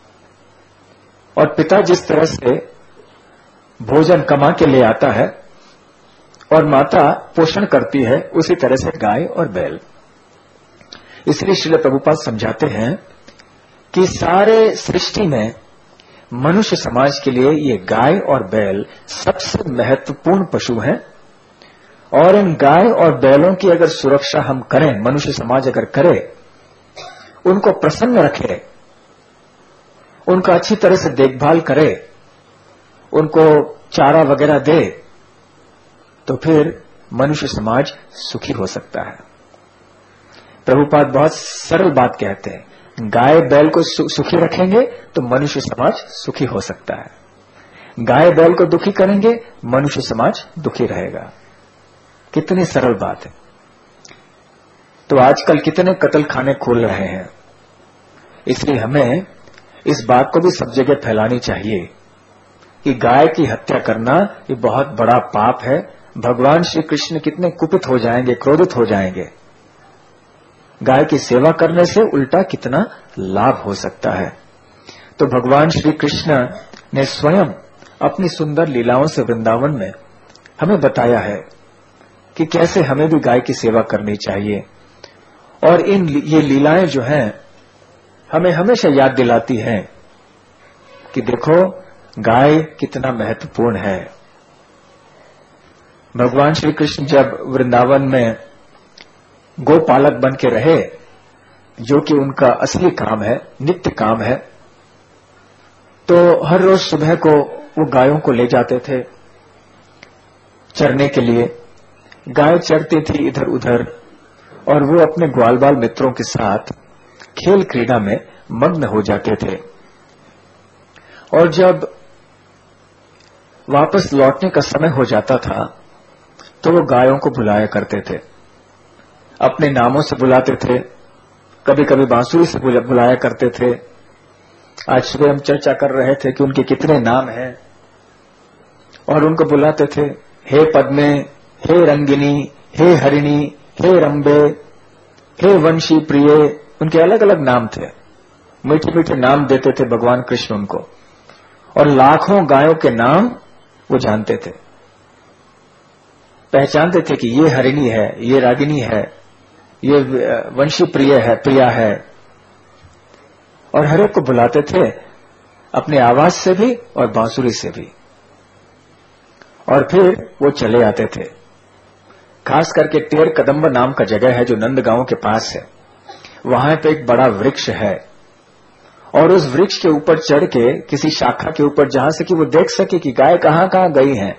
और पिता जिस तरह से भोजन कमा के ले आता है और माता पोषण करती है, उसी तरह से गाय और बैल। इसलिए श्रील प्रभुपाद समझाते हैं कि सारे सृष्टि में मनुष्य समाज के लिए ये गाय और बैल सबसे महत्वपूर्ण पशु हैं। और इन गाय और बैलों की अगर सुरक्षा हम करें, मनुष्य समाज अगर करे, उनको प्रसन्न रखे, उनका अच्छी तरह से देखभाल करे, उनको चारा वगैरह दे, तो फिर मनुष्य समाज सुखी हो सकता है। प्रभुपाद बहुत सरल बात कहते हैं, गाय बैल को सु, सुखी रखेंगे तो मनुष्य समाज सुखी हो सकता है। गाय बैल को दुखी करेंगे, मनुष्य समाज दुखी रहेगा। कितनी सरल बात है। तो आजकल कितने कत्ल खाने खोल रहे हैं। इसलिए हमें इस बात को भी सब जगह फैलानी चाहिए कि गाय की हत्या करना ये बहुत बड़ा पाप है। भगवान श्री कृष्ण कितने कुपित हो जाएंगे, क्रोधित हो जाएंगे। गाय की सेवा करने से उल्टा कितना लाभ हो सकता है। तो भगवान श्री कृष्ण ने स्वयं अपनी सुंदर लीलाओं से वृंदावन में हमें बताया है कि कैसे हमें भी गाय की सेवा करनी चाहिए। और इन ये लीलाएं जो हैं हमें हमेशा याद दिलाती हैं कि देखो गाय कितना महत्वपूर्ण है। भगवान श्री कृष्ण जब वृंदावन में गोपालक बन के रहे, जो कि उनका असली काम है, नित्य काम है, तो हर रोज सुबह को वो गायों को ले जाते थे चरने के लिए। गाय चरती थी इधर उधर और वो अपने ग्वाल बाल मित्रों के साथ खेल क्रीड़ा में मग्न हो जाते थे। और जब वापस लौटने का समय हो जाता था तो वो गायों को बुलाया करते थे, अपने नामों से बुलाते थे, कभी कभी बांसुरी से बुलाया करते थे। आज सुबह हम चर्चा कर रहे थे कि उनके कितने नाम हैं, और उनको बुलाते थे हे पद्मे, हे रंगिनी, हे हरिणी, हे रंबे, हे वंशी प्रिय। उनके अलग अलग नाम थे, मीठे मीठे नाम देते थे भगवान कृष्ण उनको, और लाखों गायों के नाम वो जानते थे, पहचानते थे कि ये हरिणी है, ये रागिनी है, ये वंशी प्रिय है, प्रिया है। और हर एक को बुलाते थे अपने आवाज से भी और बांसुरी से भी, और फिर वो चले आते थे। खास करके टेर कदम्ब नाम का जगह है जो नंदगांव के पास है, वहां पे एक बड़ा वृक्ष है, और उस वृक्ष के ऊपर चढ़ के किसी शाखा के ऊपर, जहां से कि वो देख सके कि गाय कहां कहां गई हैं,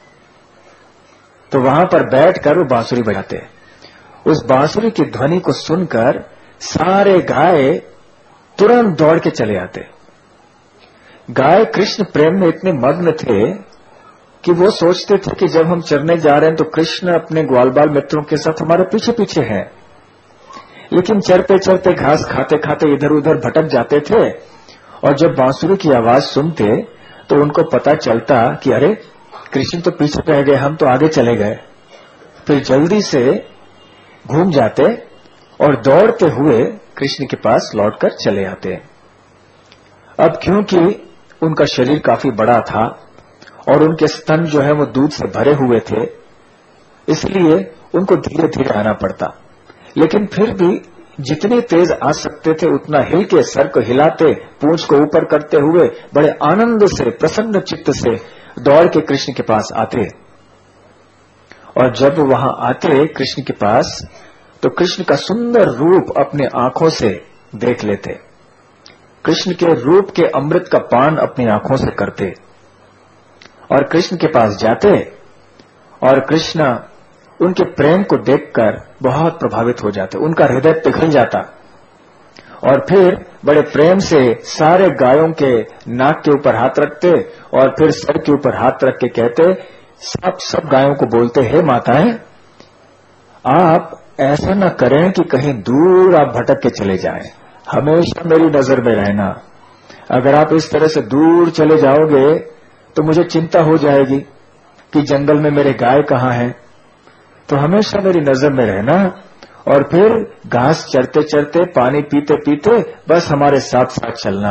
तो वहां पर बैठकर वो बांसुरी बजाते। उस बांसुरी की ध्वनि को सुनकर सारे गाय तुरंत दौड़ के चले आते। गाय कृष्ण प्रेम में इतने मग्न थे कि वो सोचते थे कि जब हम चरने जा रहे हैं तो कृष्ण अपने ग्वाल बाल मित्रों के साथ हमारे पीछे पीछे हैं। लेकिन चरते चरते घास खाते खाते इधर उधर भटक जाते थे, और जब बांसुरी की आवाज सुनते तो उनको पता चलता कि अरे कृष्ण तो पीछे रह गए, हम तो आगे चले गए। फिर जल्दी से घूम जाते और दौड़ते हुए कृष्ण के पास लौटकर चले आते। अब क्योंकि उनका शरीर काफी बड़ा था और उनके स्तन जो है वो दूध से भरे हुए थे, इसलिए उनको धीरे धीरे आना पड़ता। लेकिन फिर भी जितने तेज आ सकते थे उतना हिल के सर को हिलाते, पूंछ को ऊपर करते हुए बड़े आनंद से, प्रसन्न चित्त से दौड़ के कृष्ण के पास आते। और जब वहां आते कृष्ण के पास, तो कृष्ण का सुंदर रूप अपने आंखों से देख लेते, कृष्ण के रूप के अमृत का पान अपनी आंखों से करते, और कृष्ण के पास जाते, और कृष्ण उनके प्रेम को देखकर बहुत प्रभावित हो जाते, उनका हृदय पिघल जाता, और फिर बड़े प्रेम से सारे गायों के नाक के ऊपर हाथ रखते और फिर सर के ऊपर हाथ रख के कहते, सब सब गायों को बोलते, हे माताएं, आप ऐसा न करें कि कहीं दूर आप भटक के चले जाएं, हमेशा मेरी नजर में रहना। अगर आप इस तरह से दूर चले जाओगे तो मुझे चिंता हो जाएगी कि जंगल में मेरे गाय कहाँ हैं, तो हमेशा मेरी नजर में रहना, और फिर घास चरते चरते, पानी पीते पीते बस हमारे साथ साथ चलना।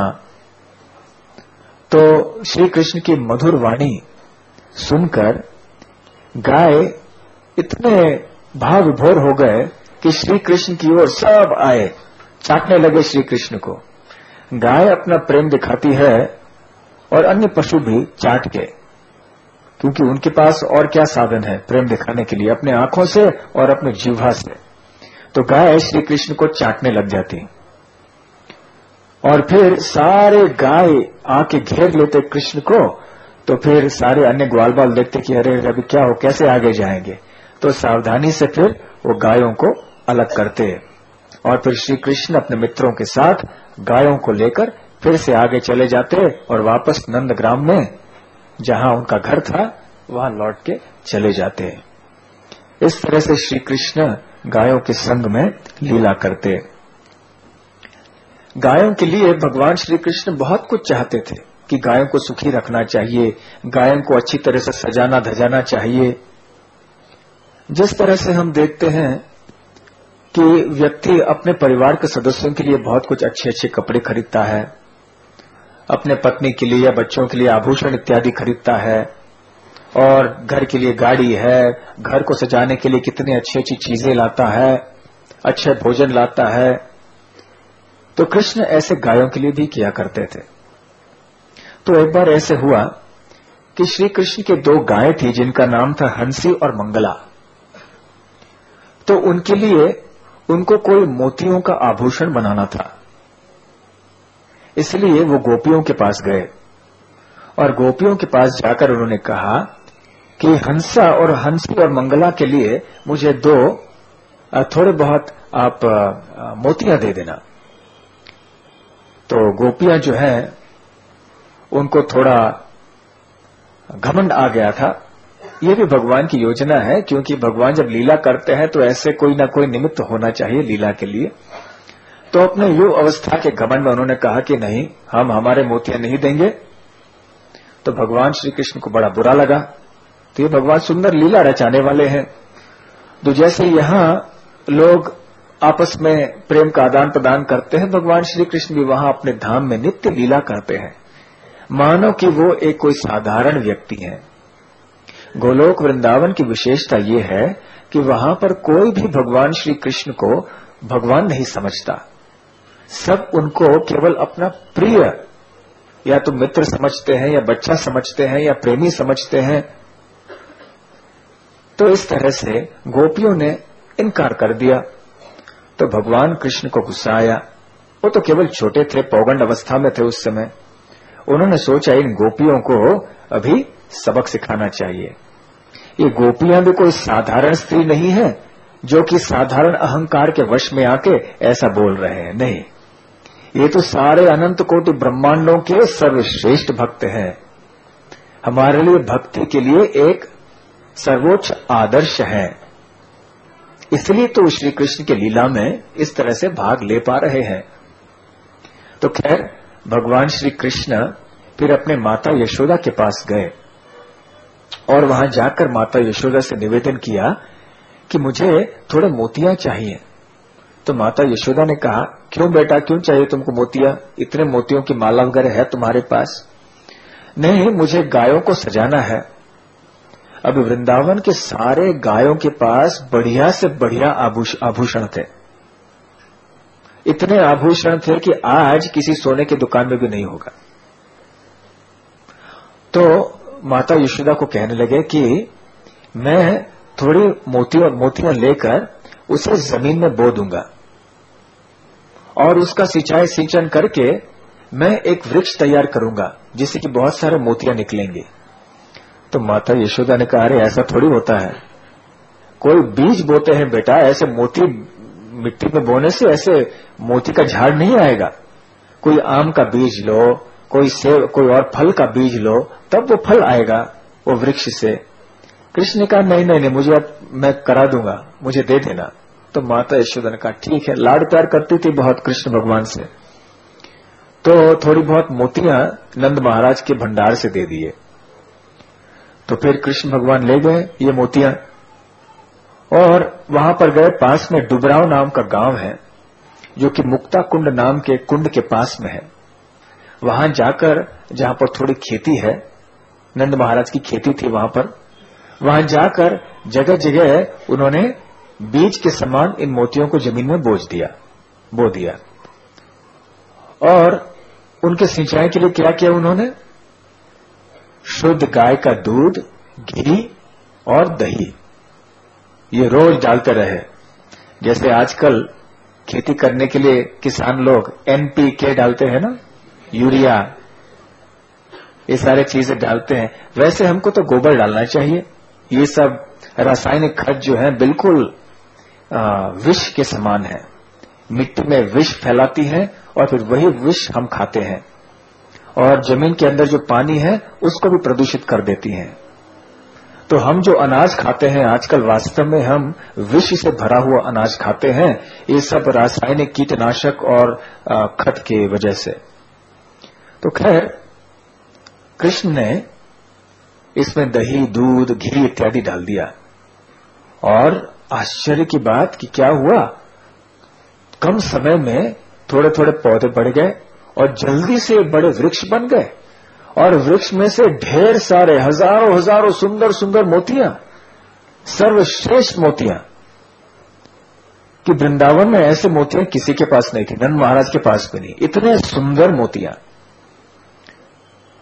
तो श्री कृष्ण की मधुर वाणी सुनकर गाय इतने भाव विभोर हो गए कि श्री कृष्ण की ओर सब आए, चाटने लगे श्री कृष्ण को। गाय अपना प्रेम दिखाती है और अन्य पशु भी चाट के, क्योंकि उनके पास और क्या साधन है प्रेम दिखाने के लिए, अपने आंखों से और अपने जीवा से। तो गाय श्री कृष्ण को चाटने लग जाती, और फिर सारे गाय आके घेर लेते कृष्ण को। तो फिर सारे अन्य ग्वाल बाल देखते कि अरे अभी क्या हो, कैसे आगे जाएंगे, तो सावधानी से फिर वो गायों को अलग करते, और फिर श्री कृष्ण अपने मित्रों के साथ गायों को लेकर फिर से आगे चले जाते, और वापस नंदग्राम में जहां उनका घर था वहां लौट के चले जाते। इस तरह से श्री कृष्ण गायों के संग में लीला करते। गायों के लिए भगवान श्री कृष्ण बहुत कुछ चाहते थे कि गायों को सुखी रखना चाहिए, गायों को अच्छी तरह से सजाना धजाना चाहिए। जिस तरह से हम देखते हैं कि व्यक्ति अपने परिवार के सदस्यों के लिए बहुत कुछ अच्छे अच्छे कपड़े खरीदता है, अपने पत्नी के लिए या बच्चों के लिए आभूषण इत्यादि खरीदता है, और घर के लिए गाड़ी है, घर को सजाने के लिए कितनी अच्छी अच्छी चीजें लाता है, अच्छे भोजन लाता है। तो कृष्ण ऐसे गायों के लिए भी किया करते थे। तो एक बार ऐसे हुआ कि श्री कृष्ण के दो गायें थी जिनका नाम था हंसी और मंगला। तो उनके लिए उनको कोई मोतियों का आभूषण बनाना था, इसलिए वो गोपियों के पास गए और गोपियों के पास जाकर उन्होंने कहा कि हंसा और हंसी और मंगला के लिए मुझे दो थोड़े बहुत आप मोतियां दे देना। तो गोपियां जो है उनको थोड़ा घमंड आ गया था। ये भी भगवान की योजना है, क्योंकि भगवान जब लीला करते हैं तो ऐसे कोई ना कोई निमित्त होना चाहिए लीला के लिए। तो अपने युव अवस्था के घमंड में उन्होंने कहा कि नहीं, हम हमारे मोतियां नहीं देंगे। तो भगवान श्री कृष्ण को बड़ा बुरा लगा। तो ये भगवान सुंदर लीला रचाने वाले हैं। तो जैसे यहां लोग आपस में प्रेम का आदान प्रदान करते हैं, भगवान श्री कृष्ण भी वहां अपने धाम में नित्य लीला करते हैं, मानो कि वो एक कोई साधारण व्यक्ति है। गोलोक वृंदावन की विशेषता ये है कि वहां पर कोई भी भगवान श्री कृष्ण को भगवान नहीं समझता। सब उनको केवल अपना प्रिय या तो मित्र समझते हैं, या बच्चा समझते हैं, या प्रेमी समझते हैं। तो इस तरह से गोपियों ने इनकार कर दिया। तो भगवान कृष्ण को गुस्सा आया। वो तो केवल छोटे थे, पौगंड अवस्था में थे उस समय। उन्होंने सोचा इन गोपियों को अभी सबक सिखाना चाहिए। ये गोपियां भी कोई साधारण स्त्री नहीं है जो कि साधारण अहंकार के वश में आके ऐसा बोल रहे हैं। नहीं, ये तो सारे अनंत कोटि ब्रह्मांडों के सर्वश्रेष्ठ भक्त हैं। हमारे लिए भक्ति के लिए एक सर्वोच्च आदर्श है। इसलिए तो श्री कृष्ण के लीला में इस तरह से भाग ले पा रहे हैं। तो खैर, भगवान श्री कृष्ण फिर अपने माता यशोदा के पास गए और वहां जाकर माता यशोदा से निवेदन किया कि मुझे थोड़े मोतियां चाहिए। तो माता यशोदा ने कहा, क्यों बेटा, क्यों चाहिए तुमको मोतियां? इतने मोतियों की माला वगैरह है तुम्हारे पास? नहीं, मुझे गायों को सजाना है। अब वृंदावन के सारे गायों के पास बढ़िया से बढ़िया आभूषण थे। इतने आभूषण थे कि आज किसी सोने की दुकान में भी नहीं होगा। तो माता यशोदा को कहने लगे कि मैं थोड़ी मोतियां मोतियां लेकर उसे जमीन में बो दूंगा और उसका सिंचाई सिंचन करके मैं एक वृक्ष तैयार करूंगा जिससे कि बहुत सारे मोतियां निकलेंगे। तो माता यशोदा ने कहा, अरे ऐसा थोड़ी होता है, कोई बीज बोते हैं बेटा, ऐसे मोती मिट्टी में बोने से ऐसे मोती का झाड़ नहीं आएगा। कोई आम का बीज लो, कोई सेब, कोई और फल का बीज लो, तब वो फल आएगा वो वृक्ष से। कृष्ण ने कहा, नहीं नहीं नहीं, मुझे मैं करा दूंगा, मुझे दे देना। तो माता यशोदा ने कहा, ठीक है। लाड प्यार करती थी बहुत कृष्ण भगवान से, तो थोड़ी बहुत मोतियां नंद महाराज के भंडार से दे दिए। तो फिर कृष्ण भगवान ले गए ये मोतियां और वहां पर गए। पास में डुबराव नाम का गांव है जो कि मुक्ता कुंड नाम के कुंड के पास में है। वहां जाकर, जहां पर थोड़ी खेती है, नंद महाराज की खेती थी वहां पर, वहां जाकर जगह जगह उन्होंने बीज के समान इन मोतियों को जमीन में बोझ दिया बो दिया। और उनके सिंचाई के लिए क्या किया उन्होंने? शुद्ध गाय का दूध, घी और दही ये रोज डालते रहे। जैसे आजकल खेती करने के लिए किसान लोग एनपीके डालते हैं ना, यूरिया, ये सारे चीजें डालते हैं, वैसे हमको तो गोबर डालना चाहिए। ये सब रासायनिक खाद जो है बिल्कुल विष के समान है, मिट्टी में विष फैलाती है और फिर वही विष हम खाते हैं और जमीन के अंदर जो पानी है उसको भी प्रदूषित कर देती हैं। तो हम जो अनाज खाते हैं आजकल, वास्तव में हम विष से भरा हुआ अनाज खाते हैं, ये सब रासायनिक कीटनाशक और खत की वजह से। तो खैर, कृष्ण ने इसमें दही, दूध, घी इत्यादि डाल दिया और आश्चर्य की बात कि क्या हुआ, कम समय में थोड़े थोड़े पौधे बढ़ गए और जल्दी से बड़े वृक्ष बन गए और वृक्ष में से ढेर सारे हजारों हजारों सुंदर सुंदर मोतियां, सर्वश्रेष्ठ मोतियां, कि वृंदावन में ऐसे मोतियां किसी के पास नहीं थी, नंद महाराज के पास भी नहीं, इतने सुंदर मोतियां।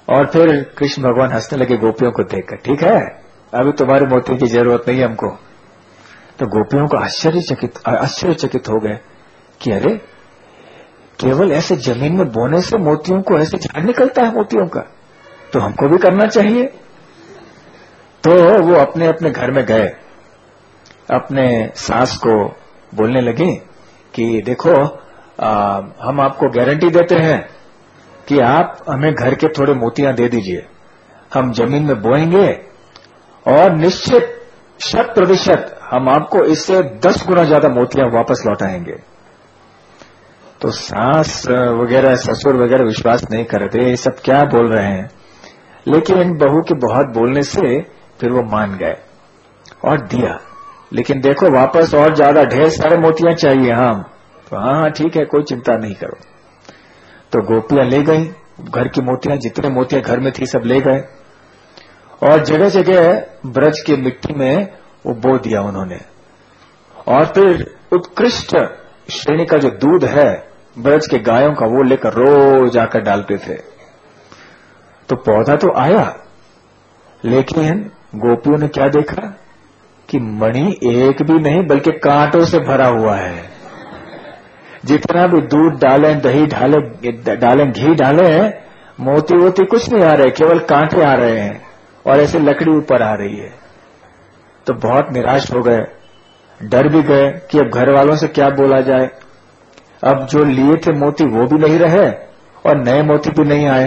और फिर कृष्ण भगवान हंसने लगे गोपियों को देखकर, ठीक है अभी तुम्हारे मोती की जरूरत नहीं हमको। तो गोपियों को आश्चर्यचकित आश्चर्यचकित हो गए कि अरे केवल ऐसे जमीन में बोने से मोतियों को ऐसे झाड़ निकलता है मोतियों का, तो हमको भी करना चाहिए। तो वो अपने अपने घर में गए, अपने सास को बोलने लगे कि देखो आ, हम आपको गारंटी देते हैं कि आप हमें घर के थोड़े मोतियां दे दीजिए, हम जमीन में बोएंगे और निश्चित शत प्रतिशत हम आपको इससे दस गुना ज्यादा मोतियां वापस लौटाएंगे। तो सास वगैरह ससुर वगैरह विश्वास नहीं कर रहे थे, ये सब क्या बोल रहे हैं, लेकिन बहू के बहुत बोलने से फिर वो मान गए और दिया। लेकिन देखो वापस और ज्यादा ढेर सारे मोतियां चाहिए हम। तो हाँ हाँ ठीक है, कोई चिंता नहीं करो। तो गोपियां ले गई घर की मोतियां, जितने मोतियां घर में थी सब ले गए और जगह जगह ब्रज की मिट्टी में वो बो दिया उन्होंने। और फिर उत्कृष्ट श्रेणी का जो दूध है ब्रज के गायों का, वो लेकर रोज आकर डालते थे। तो पौधा तो आया, लेकिन गोपियों ने क्या देखा कि मणि एक भी नहीं बल्कि कांटों से भरा हुआ है। जितना भी दूध डालें, दही डाले डालें, घी डालें, मोती वोती कुछ नहीं आ रहे, केवल कांटे आ रहे हैं और ऐसे लकड़ी ऊपर आ रही है। तो बहुत निराश हो गए, डर भी गए कि अब घर वालों से क्या बोला जाए। अब जो लिए थे मोती वो भी नहीं रहे और नए मोती भी नहीं आए।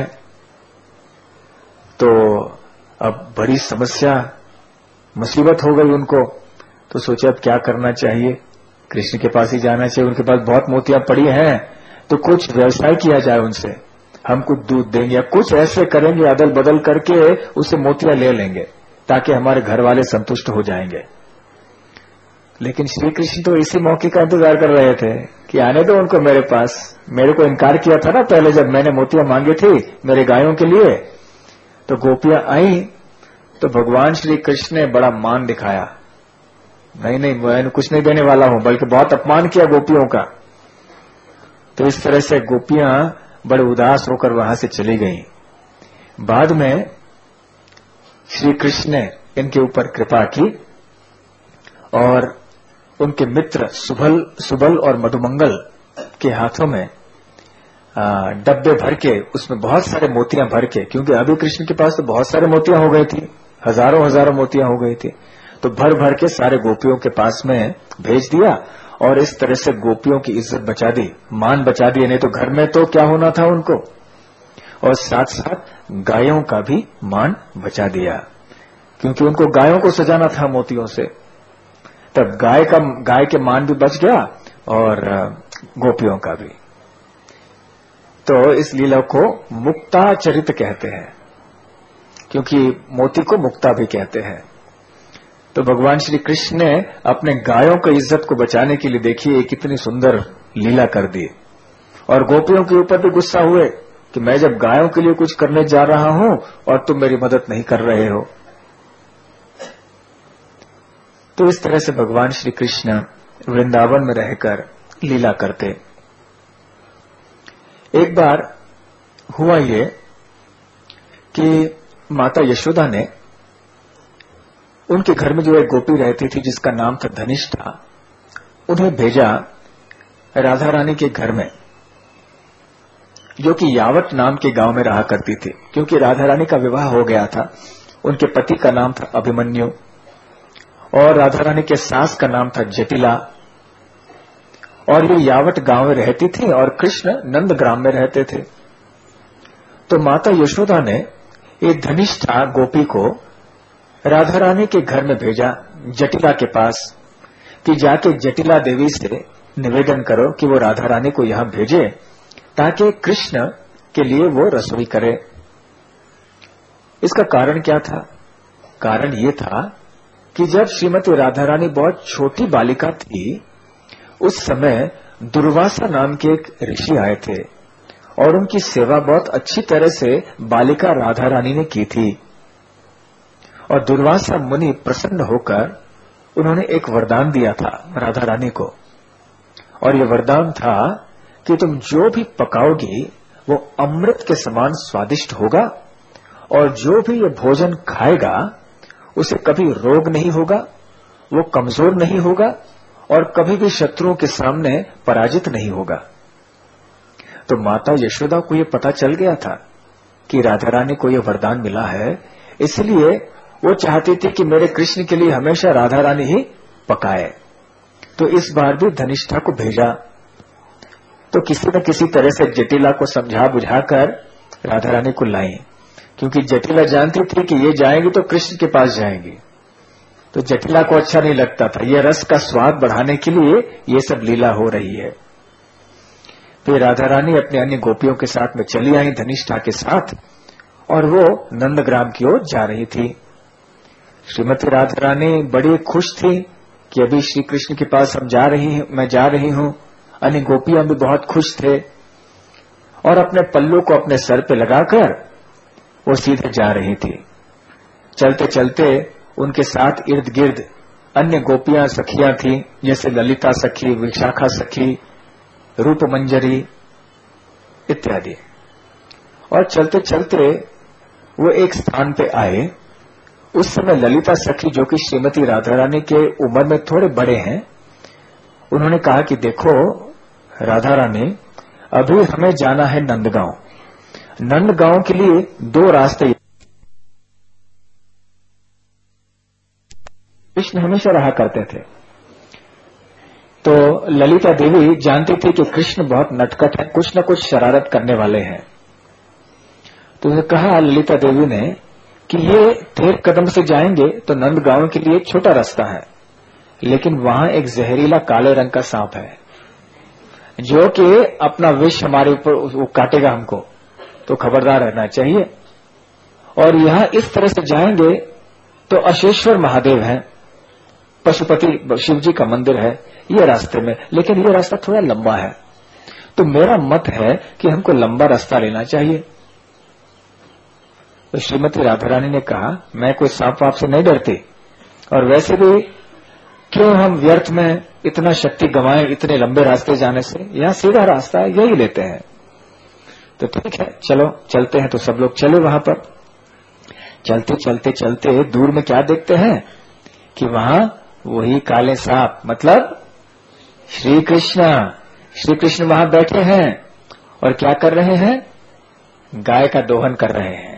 तो अब बड़ी समस्या मुसीबत हो गई उनको। तो सोचे अब क्या करना चाहिए, कृष्ण के पास ही जाना चाहिए, उनके पास बहुत मोतियां पड़ी हैं, तो कुछ व्यवसाय किया जाए उनसे, हम कुछ दूध देंगे या कुछ ऐसे करेंगे अदल बदल करके उससे मोतियां ले लेंगे ताकि हमारे घर वाले संतुष्ट हो जाएंगे। लेकिन श्री कृष्ण तो इसी मौके का इंतजार कर रहे थे कि आने दो उनको मेरे पास। मेरे को इनकार किया था ना पहले जब मैंने मोतियां मांगी थी मेरे गायों के लिए। तो गोपियां आई तो भगवान श्री कृष्ण ने बड़ा मान दिखाया, नहीं नहीं मैं कुछ नहीं देने वाला हूं, बल्कि बहुत अपमान किया गोपियों का। तो इस तरह से गोपियां बड़े उदास होकर वहां से चली गईं। बाद में श्री कृष्ण ने इनके ऊपर कृपा की और उनके मित्र सुबल सुबल और मधुमंगल के हाथों में डब्बे भर के, उसमें बहुत सारे मोतियां भर के, क्योंकि अभी कृष्ण के पास तो बहुत सारे मोतियां हो गई थी, हजारों हजारों मोतियां हो गई थी, तो भर भर के सारे गोपियों के पास में भेज दिया और इस तरह से गोपियों की इज्जत बचा दी, मान बचा दिए। नहीं तो घर में तो क्या होना था उनको, और साथ साथ गायों का भी मान बचा दिया, क्योंकि उनको गायों को सजाना था मोतियों से। तब गाय का गाय के मान भी बच गया और गोपियों का भी। तो इस लीला को मुक्ता चरित कहते हैं, क्योंकि मोती को मुक्ता भी कहते हैं। तो भगवान श्री कृष्ण ने अपने गायों की इज्जत को बचाने के लिए देखिए कितनी सुंदर लीला कर दी, और गोपियों के ऊपर भी गुस्सा हुए कि मैं जब गायों के लिए कुछ करने जा रहा हूं और तुम मेरी मदद नहीं कर रहे हो। तो इस तरह से भगवान श्री कृष्ण वृंदावन में रहकर लीला करते। एक बार हुआ ये कि माता यशोदा ने उनके घर में जो एक गोपी रहती थी जिसका नाम था धनिष्ठा, उन्हें भेजा राधा रानी के घर में, जो कि यावत नाम के गांव में रहा करती थी, क्योंकि राधा रानी का विवाह हो गया था। उनके पति का नाम था अभिमन्यु और राधा रानी के सास का नाम था जटिला, और ये यावत गांव में रहती थी और कृष्ण नंदग्राम में रहते थे। तो माता यशोदा ने एक धनिष्ठा गोपी को राधा रानी के घर में भेजा जटिला के पास कि जाके जटिला देवी से निवेदन करो कि वो राधा रानी को यहां भेजे ताकि कृष्ण के लिए वो रसोई करे। इसका कारण क्या था? कारण ये था कि जब श्रीमती राधा रानी बहुत छोटी बालिका थी, उस समय दुर्वासा नाम के एक ऋषि आए थे और उनकी सेवा बहुत अच्छी तरह से बालिका राधा रानी ने की थी। और दुर्वासा मुनि प्रसन्न होकर उन्होंने एक वरदान दिया था राधा रानी को, और ये वरदान था कि तुम जो भी पकाओगी वो अमृत के समान स्वादिष्ट होगा और जो भी ये भोजन खाएगा उसे कभी रोग नहीं होगा, वो कमजोर नहीं होगा और कभी भी शत्रुओं के सामने पराजित नहीं होगा। तो माता यशोदा को ये पता चल गया था कि राधा रानी को ये वरदान मिला है, इसलिए वो चाहती थी कि मेरे कृष्ण के लिए हमेशा राधा रानी ही पकाए। तो इस बार भी धनिष्ठा को भेजा, तो किसी न किसी तरह से जटिला को समझा बुझाकर राधा रानी को लाई, क्योंकि जटिला जानती थी कि ये जाएंगी तो कृष्ण के पास जाएंगी। तो जटिला को अच्छा नहीं लगता था, ये रस का स्वाद बढ़ाने के लिए ये सब लीला हो रही है। फिर राधा रानी अपने अन्य गोपियों के साथ में चली आई धनिष्ठा के साथ, और वो नंदग्राम की ओर जा रही थी। श्रीमती राधा रानी बड़ी खुश थी कि अभी श्री कृष्ण के पास हम जा रही मैं जा रही हूं। अन्य गोपियां भी बहुत खुश थे और अपने पल्लू को अपने सर पे लगाकर वो सीधे जा रही थी। चलते चलते उनके साथ इर्द गिर्द अन्य गोपियां सखियां थी, जैसे ललिता सखी, विशाखा सखी, रूप मंजरी इत्यादि। और चलते चलते वो एक स्थान पे आए। उस समय ललिता सखी, जो कि श्रीमती राधा रानी के उम्र में थोड़े बड़े हैं, उन्होंने कहा कि देखो राधा रानी, अभी हमें जाना है नंदगांव। नंदगांव के लिए दो रास्ते कृष्ण हमेशा रहा करते थे। तो ललिता देवी जानती थी कि कृष्ण बहुत नटखट है, कुछ न कुछ शरारत करने वाले हैं। तो उन्होंने कहा ललिता देवी ने कि ये तेरह कदम से जाएंगे तो नंदगांव के लिए छोटा रास्ता है, लेकिन वहां एक जहरीला काले रंग का सांप है जो कि अपना विष हमारे ऊपर वो काटेगा हमको, तो खबरदार रहना चाहिए। और यहां इस तरह से जाएंगे तो अशेश्वर महादेव हैं, पशुपति शिव जी का मंदिर है ये रास्ते में, लेकिन ये रास्ता थोड़ा लंबा है। तो मेरा मत है कि हमको लंबा रास्ता लेना चाहिए। तो श्रीमती राधा रानी ने कहा, मैं कोई सांप वाप से नहीं डरती, और वैसे भी क्यों हम व्यर्थ में इतना शक्ति गंवाएं इतने लंबे रास्ते जाने से, यहां सीधा रास्ता है, यही लेते हैं। तो ठीक है, चलो चलते हैं। तो सब लोग चले वहां पर। चलते चलते चलते दूर में क्या देखते हैं कि वहां वही काले सांप, मतलब श्री कृष्ण श्री कृष्ण वहां बैठे हैं और क्या कर रहे हैं, गाय का दोहन कर रहे हैं,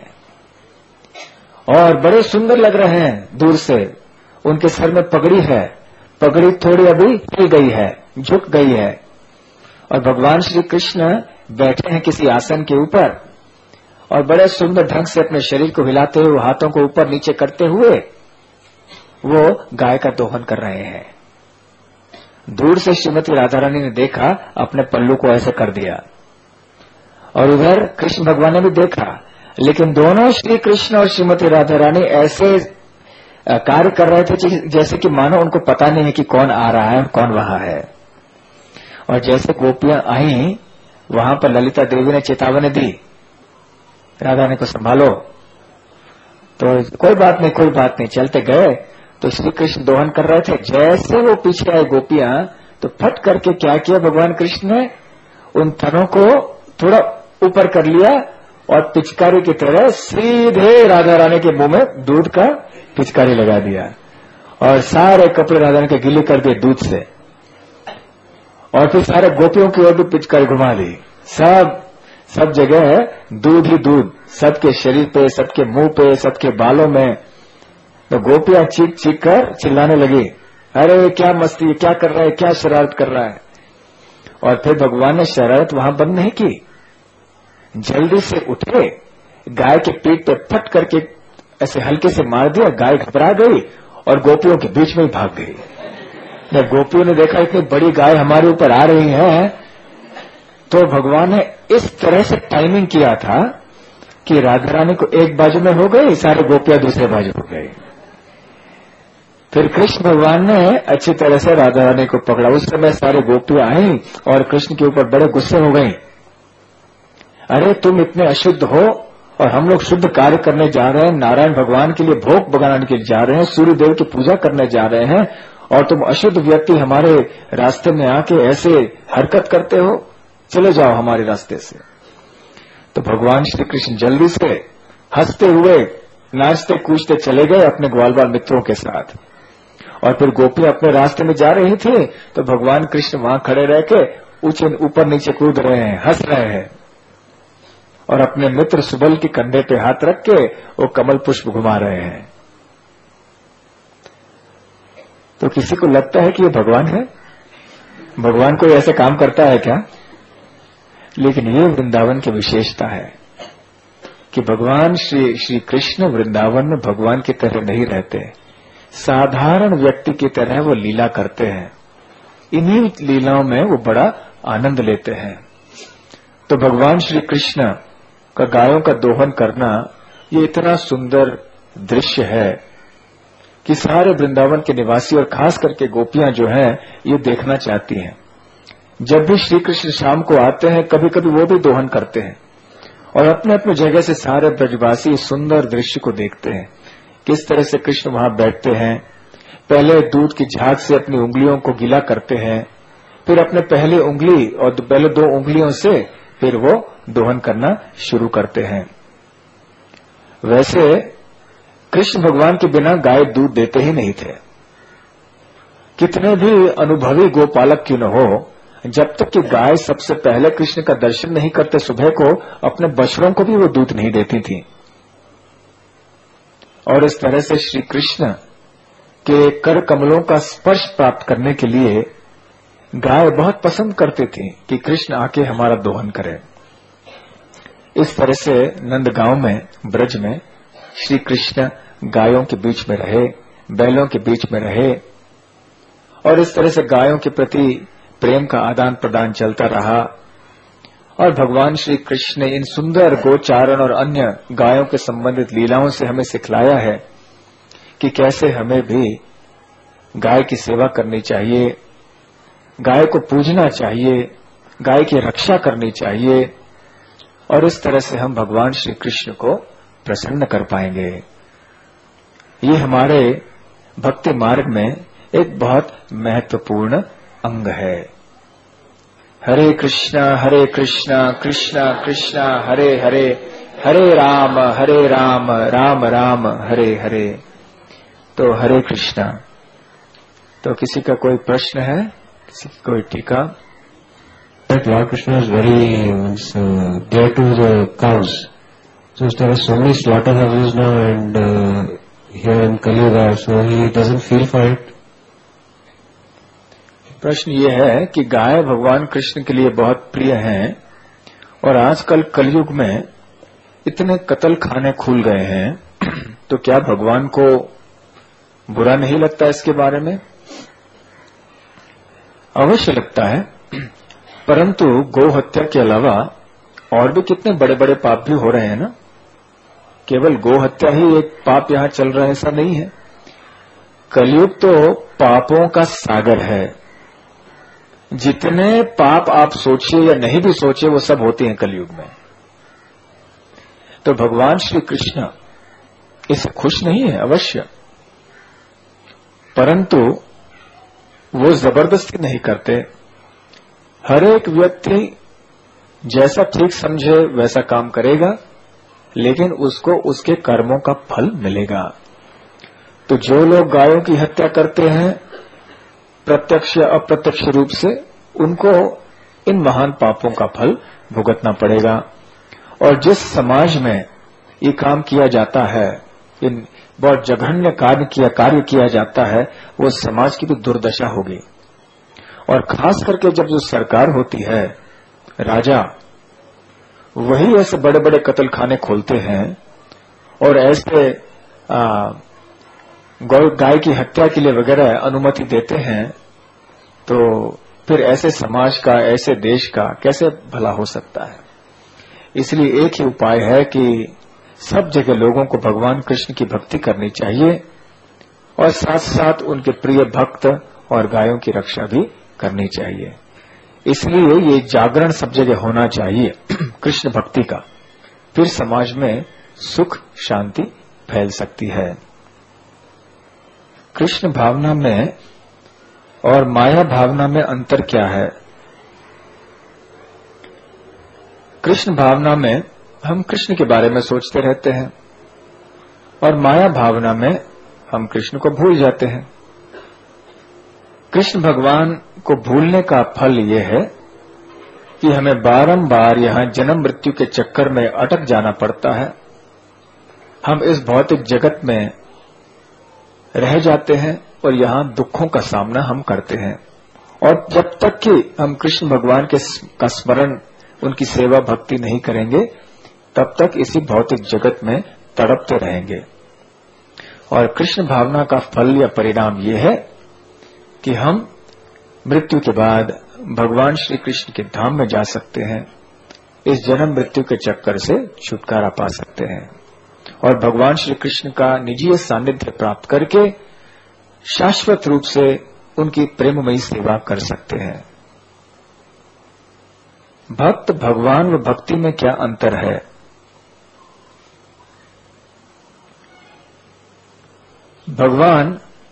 और बड़े सुंदर लग रहे हैं दूर से। उनके सर में पगड़ी है, पगड़ी थोड़ी अभी हिल गई है, झुक गई है, और भगवान श्री कृष्ण बैठे हैं किसी आसन के ऊपर, और बड़े सुंदर ढंग से अपने शरीर को हिलाते हुए, हाथों को ऊपर नीचे करते हुए वो गाय का दोहन कर रहे हैं। दूर से श्रीमती राधा रानी ने देखा, अपने पल्लू को ऐसे कर दिया, और उधर कृष्ण भगवान ने भी देखा, लेकिन दोनों श्री कृष्ण और श्रीमती राधा रानी ऐसे कार्य कर रहे थे जैसे कि मानो उनको पता नहीं है कि कौन आ रहा है और कौन वहां है। और जैसे गोपियां आई, वहां पर ललिता देवी ने चेतावनी दी, राधा रानी को संभालो। तो कोई बात नहीं कोई बात नहीं, चलते गए। तो श्री कृष्ण दोहन कर रहे थे, जैसे वो पीछे आए गोपियां, तो फट करके क्या किया भगवान कृष्ण ने, उन थनों को थोड़ा ऊपर कर लिया और पिचकारी की तरह सीधे राधा रानी के मुंह में दूध का पिचकारी लगा दिया, और सारे कपड़े राधा रानी के गिले कर दिए दूध से, और फिर सारे गोपियों की ओर भी पिचकारी घुमा दी। सब सब जगह दूध ही दूध, सबके शरीर पे, सबके मुंह पे, सबके बालों में। तो गोपियां चीख चीख कर चिल्लाने लगी, अरे क्या मस्ती, क्या कर रहा है, क्या शरारत कर रहा है। और फिर भगवान ने शरारत वहां बंद नहीं की, जल्दी से उठे, गाय के पीठ पे फट करके ऐसे हल्के से मार दिया, गाय घबरा गई और गोपियों के बीच में ही भाग गई। जब गोपियों ने देखा इतनी बड़ी गाय हमारे ऊपर आ रही है, तो भगवान ने इस तरह से टाइमिंग किया था कि राधा रानी को एक बाजू में हो गई, सारे गोपियां दूसरे बाजू हो गई। फिर कृष्ण भगवान ने अच्छी तरह से राधा रानी को पकड़ा। उस समय सारे गोपियां आई और कृष्ण के ऊपर बड़े गुस्से हो गई, अरे तुम इतने अशुद्ध हो और हम लोग शुद्ध कार्य करने जा रहे हैं, नारायण भगवान के लिए भोग बनाने के लिए जा रहे हैं, सूर्य देव की पूजा करने जा रहे हैं, और तुम अशुद्ध व्यक्ति हमारे रास्ते में आके ऐसे हरकत करते हो, चले जाओ हमारे रास्ते से। तो भगवान श्री कृष्ण जल्दी से हंसते हुए नाचते कूदते चले गए अपने ग्वाल बाल मित्रों के साथ। और फिर गोपियां अपने रास्ते में जा रही थी तो भगवान कृष्ण वहां खड़े रह के ऊंचे ऊपर नीचे कूद रहे हैं, हंस रहे हैं, और अपने मित्र सुबल के कंधे पे हाथ रख के वो कमल पुष्प घुमा रहे हैं। तो किसी को लगता है कि ये भगवान है? भगवान कोई ऐसे काम करता है क्या? लेकिन ये वृंदावन की विशेषता है कि भगवान श्री श्री कृष्ण वृंदावन में भगवान की तरह नहीं रहते, साधारण व्यक्ति की तरह वो लीला करते हैं। इन्हीं लीलाओं में वो बड़ा आनंद लेते हैं। तो भगवान श्री कृष्ण का गायों का दोहन करना ये इतना सुंदर दृश्य है कि सारे वृंदावन के निवासी और खास करके गोपियां जो हैं ये देखना चाहती हैं। जब भी श्री कृष्ण शाम को आते हैं कभी कभी वो भी दोहन करते हैं और अपने अपने जगह से सारे ब्रजवासी इस सुंदर दृश्य को देखते हैं। किस तरह से कृष्ण वहां बैठते हैं, पहले दूध की झाग से अपनी उंगलियों को गीला करते हैं, फिर अपने पहले उंगली और पहले दो उंगलियों से फिर वो दोहन करना शुरू करते हैं। वैसे कृष्ण भगवान के बिना गाय दूध देते ही नहीं थे। कितने भी अनुभवी गोपालक क्यों न हो, जब तक कि गाय सबसे पहले कृष्ण का दर्शन नहीं करते सुबह को, अपने बछड़ों को भी वो दूध नहीं देती थी। और इस तरह से श्री कृष्ण के कर कमलों का स्पर्श प्राप्त करने के लिए गाय बहुत पसंद करती थी कि कृष्ण आके हमारा दोहन करे। इस तरह से नंदगांव में, ब्रज में श्री कृष्ण गायों के बीच में रहे, बैलों के बीच में रहे, और इस तरह से गायों के प्रति प्रेम का आदान प्रदान चलता रहा। और भगवान श्री कृष्ण ने इन सुंदर गोचारण और अन्य गायों के संबंधित लीलाओं से हमें सिखलाया है कि कैसे हमें भी गाय की सेवा करनी चाहिए, गाय को पूजना चाहिए, गाय की रक्षा करनी चाहिए, और इस तरह से हम भगवान श्री कृष्ण को प्रसन्न कर पाएंगे। ये हमारे भक्ति मार्ग में एक बहुत महत्वपूर्ण अंग है। हरे कृष्णा हरे कृष्णा कृष्णा कृष्णा हरे हरे, हरे राम हरे राम राम राम हरे हरे। तो हरे कृष्णा। तो किसी का कोई प्रश्न है, किसी की कोई टीका? Lord Krishna is very uh, dear to the cows. So there are so many slaughterhouses now, and uh, here in Kali Yuga, so he doesn't feel for it. प्रश्न ये है कि गाय भगवान कृष्ण के लिए बहुत प्रिय हैं और आजकल कलयुग में इतने कत्ल खाने खुल गए हैं, तो क्या भगवान को बुरा नहीं लगता इसके बारे में? अवश्य लगता है, परंतु गौ हत्या के अलावा और भी कितने बड़े बड़े पाप भी हो रहे हैं ना। केवल गौ हत्या ही एक पाप यहां चल रहा है ऐसा नहीं है। कलयुग तो पापों का सागर है। जितने पाप आप सोचिए या नहीं भी सोचिए वो सब होते हैं कलयुग में। तो भगवान श्री कृष्ण इससे खुश नहीं है अवश्य, परंतु वो जबरदस्ती नहीं करते। हर एक व्यक्ति जैसा ठीक समझे वैसा काम करेगा, लेकिन उसको उसके कर्मों का फल मिलेगा। तो जो लोग गायों की हत्या करते हैं प्रत्यक्ष या अप्रत्यक्ष रूप से, उनको इन महान पापों का फल भुगतना पड़ेगा। और जिस समाज में ये काम किया जाता है, इन बहुत जघन्य कार्य किया कार्य किया जाता है, वो समाज की भी दुर्दशा होगी। और खास करके जब जो सरकार होती है, राजा, वही ऐसे बड़े बड़े कत्ल खाने खोलते हैं और ऐसे गाय की हत्या के लिए वगैरह अनुमति देते हैं, तो फिर ऐसे समाज का, ऐसे देश का कैसे भला हो सकता है। इसलिए एक ही उपाय है कि सब जगह लोगों को भगवान कृष्ण की भक्ति करनी चाहिए और साथ साथ उनके प्रिय भक्त और गायों की रक्षा भी करनी चाहिए। इसलिए ये जागरण सब जगह होना चाहिए कृष्ण भक्ति का, फिर समाज में सुख शांति फैल सकती है। कृष्ण भावना में और माया भावना में अंतर क्या है? कृष्ण भावना में हम कृष्ण के बारे में सोचते रहते हैं और माया भावना में हम कृष्ण को भूल जाते हैं। कृष्ण भगवान को भूलने का फल यह है कि हमें बारंबार यहां जन्म मृत्यु के चक्कर में अटक जाना पड़ता है। हम इस भौतिक जगत में रह जाते हैं और यहां दुखों का सामना हम करते हैं। और जब तक कि हम कृष्ण भगवान के का स्मरण, उनकी सेवा भक्ति नहीं करेंगे, तब तक इसी भौतिक जगत में तड़पते रहेंगे। और कृष्ण भावना का फल या परिणाम यह है कि हम मृत्यु के बाद भगवान श्री कृष्ण के धाम में जा सकते हैं, इस जन्म मृत्यु के चक्कर से छुटकारा पा सकते हैं और भगवान श्री कृष्ण का निजीय सानिध्य प्राप्त करके शाश्वत रूप से उनकी प्रेममयी सेवा कर सकते हैं। भक्त, भगवान व भक्ति में क्या अंतर है? भगवान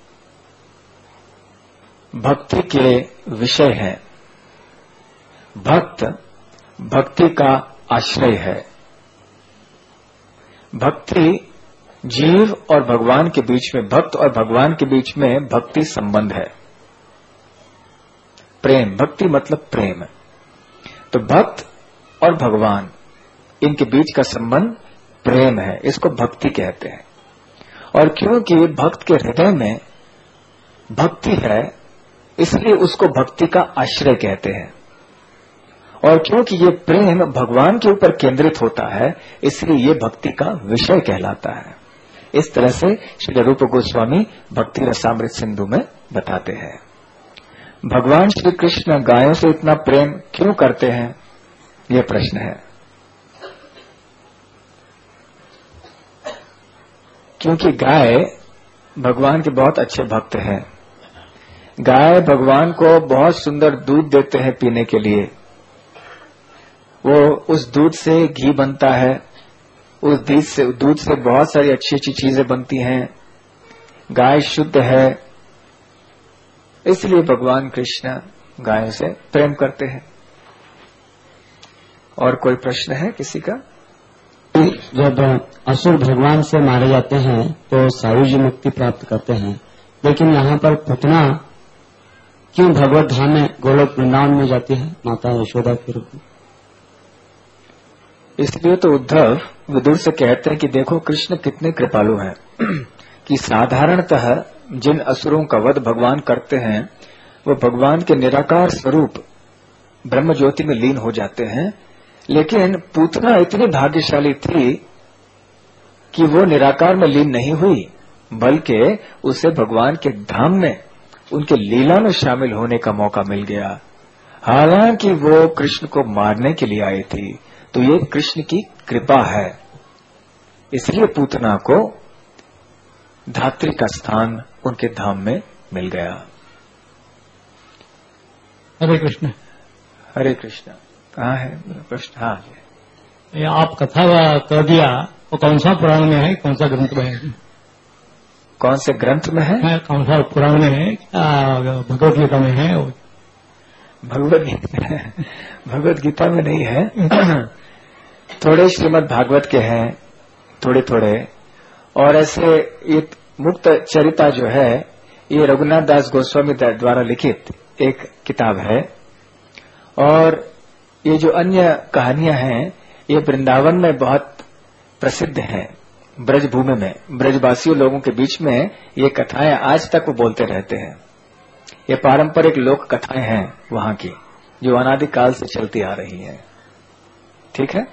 भक्ति के विषय हैं, भक्त भक्ति का आश्रय है। भक्ति जीव और भगवान के बीच में, भक्त और भगवान के बीच में भक्ति संबंध है, प्रेम। भक्ति मतलब प्रेम। तो भक्त और भगवान, इनके बीच का संबंध प्रेम है, इसको भक्ति कहते हैं। और क्योंकि भक्त के हृदय में भक्ति है, इसलिए उसको भक्ति का आश्रय कहते हैं। और क्योंकि ये प्रेम भगवान के ऊपर केंद्रित होता है, इसलिए ये भक्ति का विषय कहलाता है। इस तरह से श्री रूप गोस्वामी भक्ति रसामृत सिंधु में बताते हैं। भगवान श्री कृष्ण गायों से इतना प्रेम क्यों करते हैं, ये प्रश्न है। क्योंकि गाय भगवान के बहुत अच्छे भक्त हैं। गाय भगवान को बहुत सुंदर दूध देते हैं पीने के लिए। वो उस दूध से घी बनता है, उस दूध से दूध से बहुत सारी अच्छी अच्छी चीजें बनती हैं। गाय शुद्ध है, इसलिए भगवान कृष्ण गायों से प्रेम करते हैं। और कोई प्रश्न है किसी का? जब असुर भगवान से मारे जाते हैं तो सायुज्य मुक्ति प्राप्त करते हैं, लेकिन यहाँ पर पुतना क्यों भगवत धाम में गोलोक वृंदावन में जाती है माता यशोदा के रूप में? इसलिए तो उद्धव विदुर से कहते हैं कि देखो कृष्ण कितने कृपालु हैं कि साधारणतः जिन असुरों का वध भगवान करते हैं, वो भगवान के निराकार स्वरूप ब्रह्म ज्योति में लीन हो जाते हैं। लेकिन पूतना इतनी भाग्यशाली थी कि वो निराकार में लीन नहीं हुई, बल्कि उसे भगवान के धाम में उनके लीला में शामिल होने का मौका मिल गया। हालांकि वो कृष्ण को मारने के लिए आई थी, तो ये कृष्ण की कृपा है। इसलिए पूतना को धात्री का स्थान उनके धाम में मिल गया। हरे कृष्ण। हरे कृष्ण। कहाँ है प्रश्न? हाँ, ये आप कथा कर दिया, वो कौन सा पुराण में है, कौन सा ग्रंथ में है? कौन से ग्रंथ में है? है कौन सा पुराण में है? भगवत गीता में है? भगवत गीता भगवत गीता में नहीं है। थोड़े श्रीमद् भागवत के हैं, थोड़े थोड़े। और ऐसे ये मुक्त चरिता जो है, ये रघुनाथ दास गोस्वामी द्वारा लिखित एक किताब है। और ये जो अन्य कहानियां हैं, ये वृंदावन में बहुत प्रसिद्ध हैं। ब्रज भूमि में ब्रजवासियों लोगों के बीच में ये कथाएं आज तक वो बोलते रहते हैं। ये पारंपरिक लोक कथाएं हैं वहां की, जो अनादिकाल से चलती आ रही हैं। ठीक है।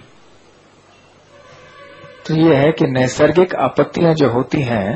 तो ये है कि नैसर्गिक आपत्तियां जो होती हैं,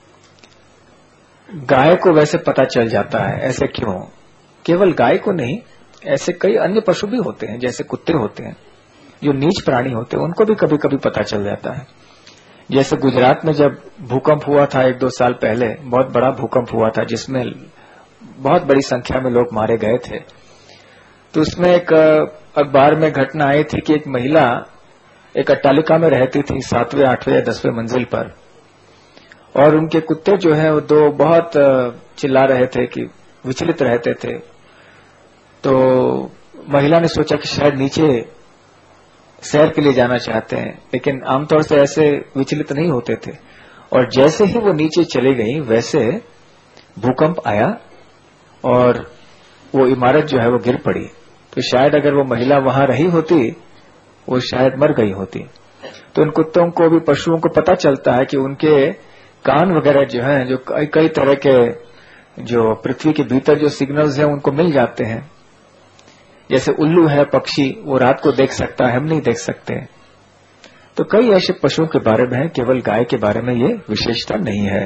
गाय को वैसे पता चल जाता है। ऐसे क्यों? केवल गाय को नहीं, ऐसे कई अन्य पशु भी होते हैं, जैसे कुत्ते होते हैं, जो नीच प्राणी होते हैं, उनको भी कभी कभी पता चल जाता है। जैसे गुजरात में जब भूकंप हुआ था एक दो साल पहले, बहुत बड़ा भूकंप हुआ था जिसमें बहुत बड़ी संख्या में लोग मारे गए थे। तो उसमें एक अखबार में घटना आई थी कि एक महिला एक अट्टालिका में रहती थी, सातवें आठवें या दसवें मंजिल पर, और उनके कुत्ते जो है वो दो बहुत चिल्ला रहे थे कि विचलित रहते थे। तो महिला ने सोचा कि शायद नीचे सैर के लिए जाना चाहते हैं, लेकिन आमतौर से ऐसे विचलित नहीं होते थे। और जैसे ही वो नीचे चली गई वैसे भूकंप आया और वो इमारत जो है वो गिर पड़ी। तो शायद अगर वो महिला वहां रही होती वो शायद मर गई होती। तो इन कुत्तों को भी, पशुओं को पता चलता है कि उनके कान वगैरह जो हैं, जो कई कई तरह के जो पृथ्वी के भीतर जो सिग्नल्स हैं उनको मिल जाते हैं। जैसे उल्लू है पक्षी, वो रात को देख सकता है, हम नहीं देख सकते। तो कई ऐसे पशुओं के बारे में है, केवल गाय के बारे में ये विशेषता नहीं है।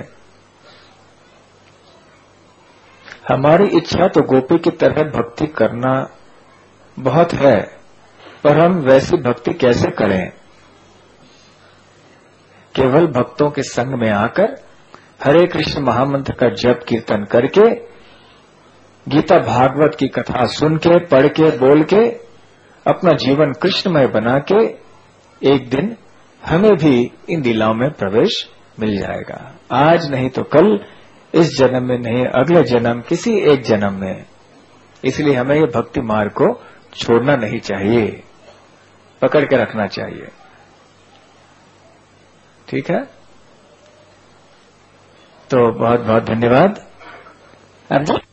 हमारी इच्छा तो गोपी की तरह भक्ति करना बहुत है, पर हम वैसी भक्ति कैसे करें? केवल भक्तों के संग में आकर हरे कृष्ण महामंत्र का जप कीर्तन करके, गीता भागवत की कथा सुन के, पढ़ के, बोल के, अपना जीवन कृष्णमय बना के एक दिन हमें भी इन लीलाओं में प्रवेश मिल जाएगा। आज नहीं तो कल, इस जन्म में नहीं, अगले जन्म, किसी एक जन्म में। इसलिए हमें ये भक्ति मार्ग को छोड़ना नहीं चाहिए, पकड़ के रखना चाहिए। ठीक है, तो बहुत बहुत धन्यवाद। अब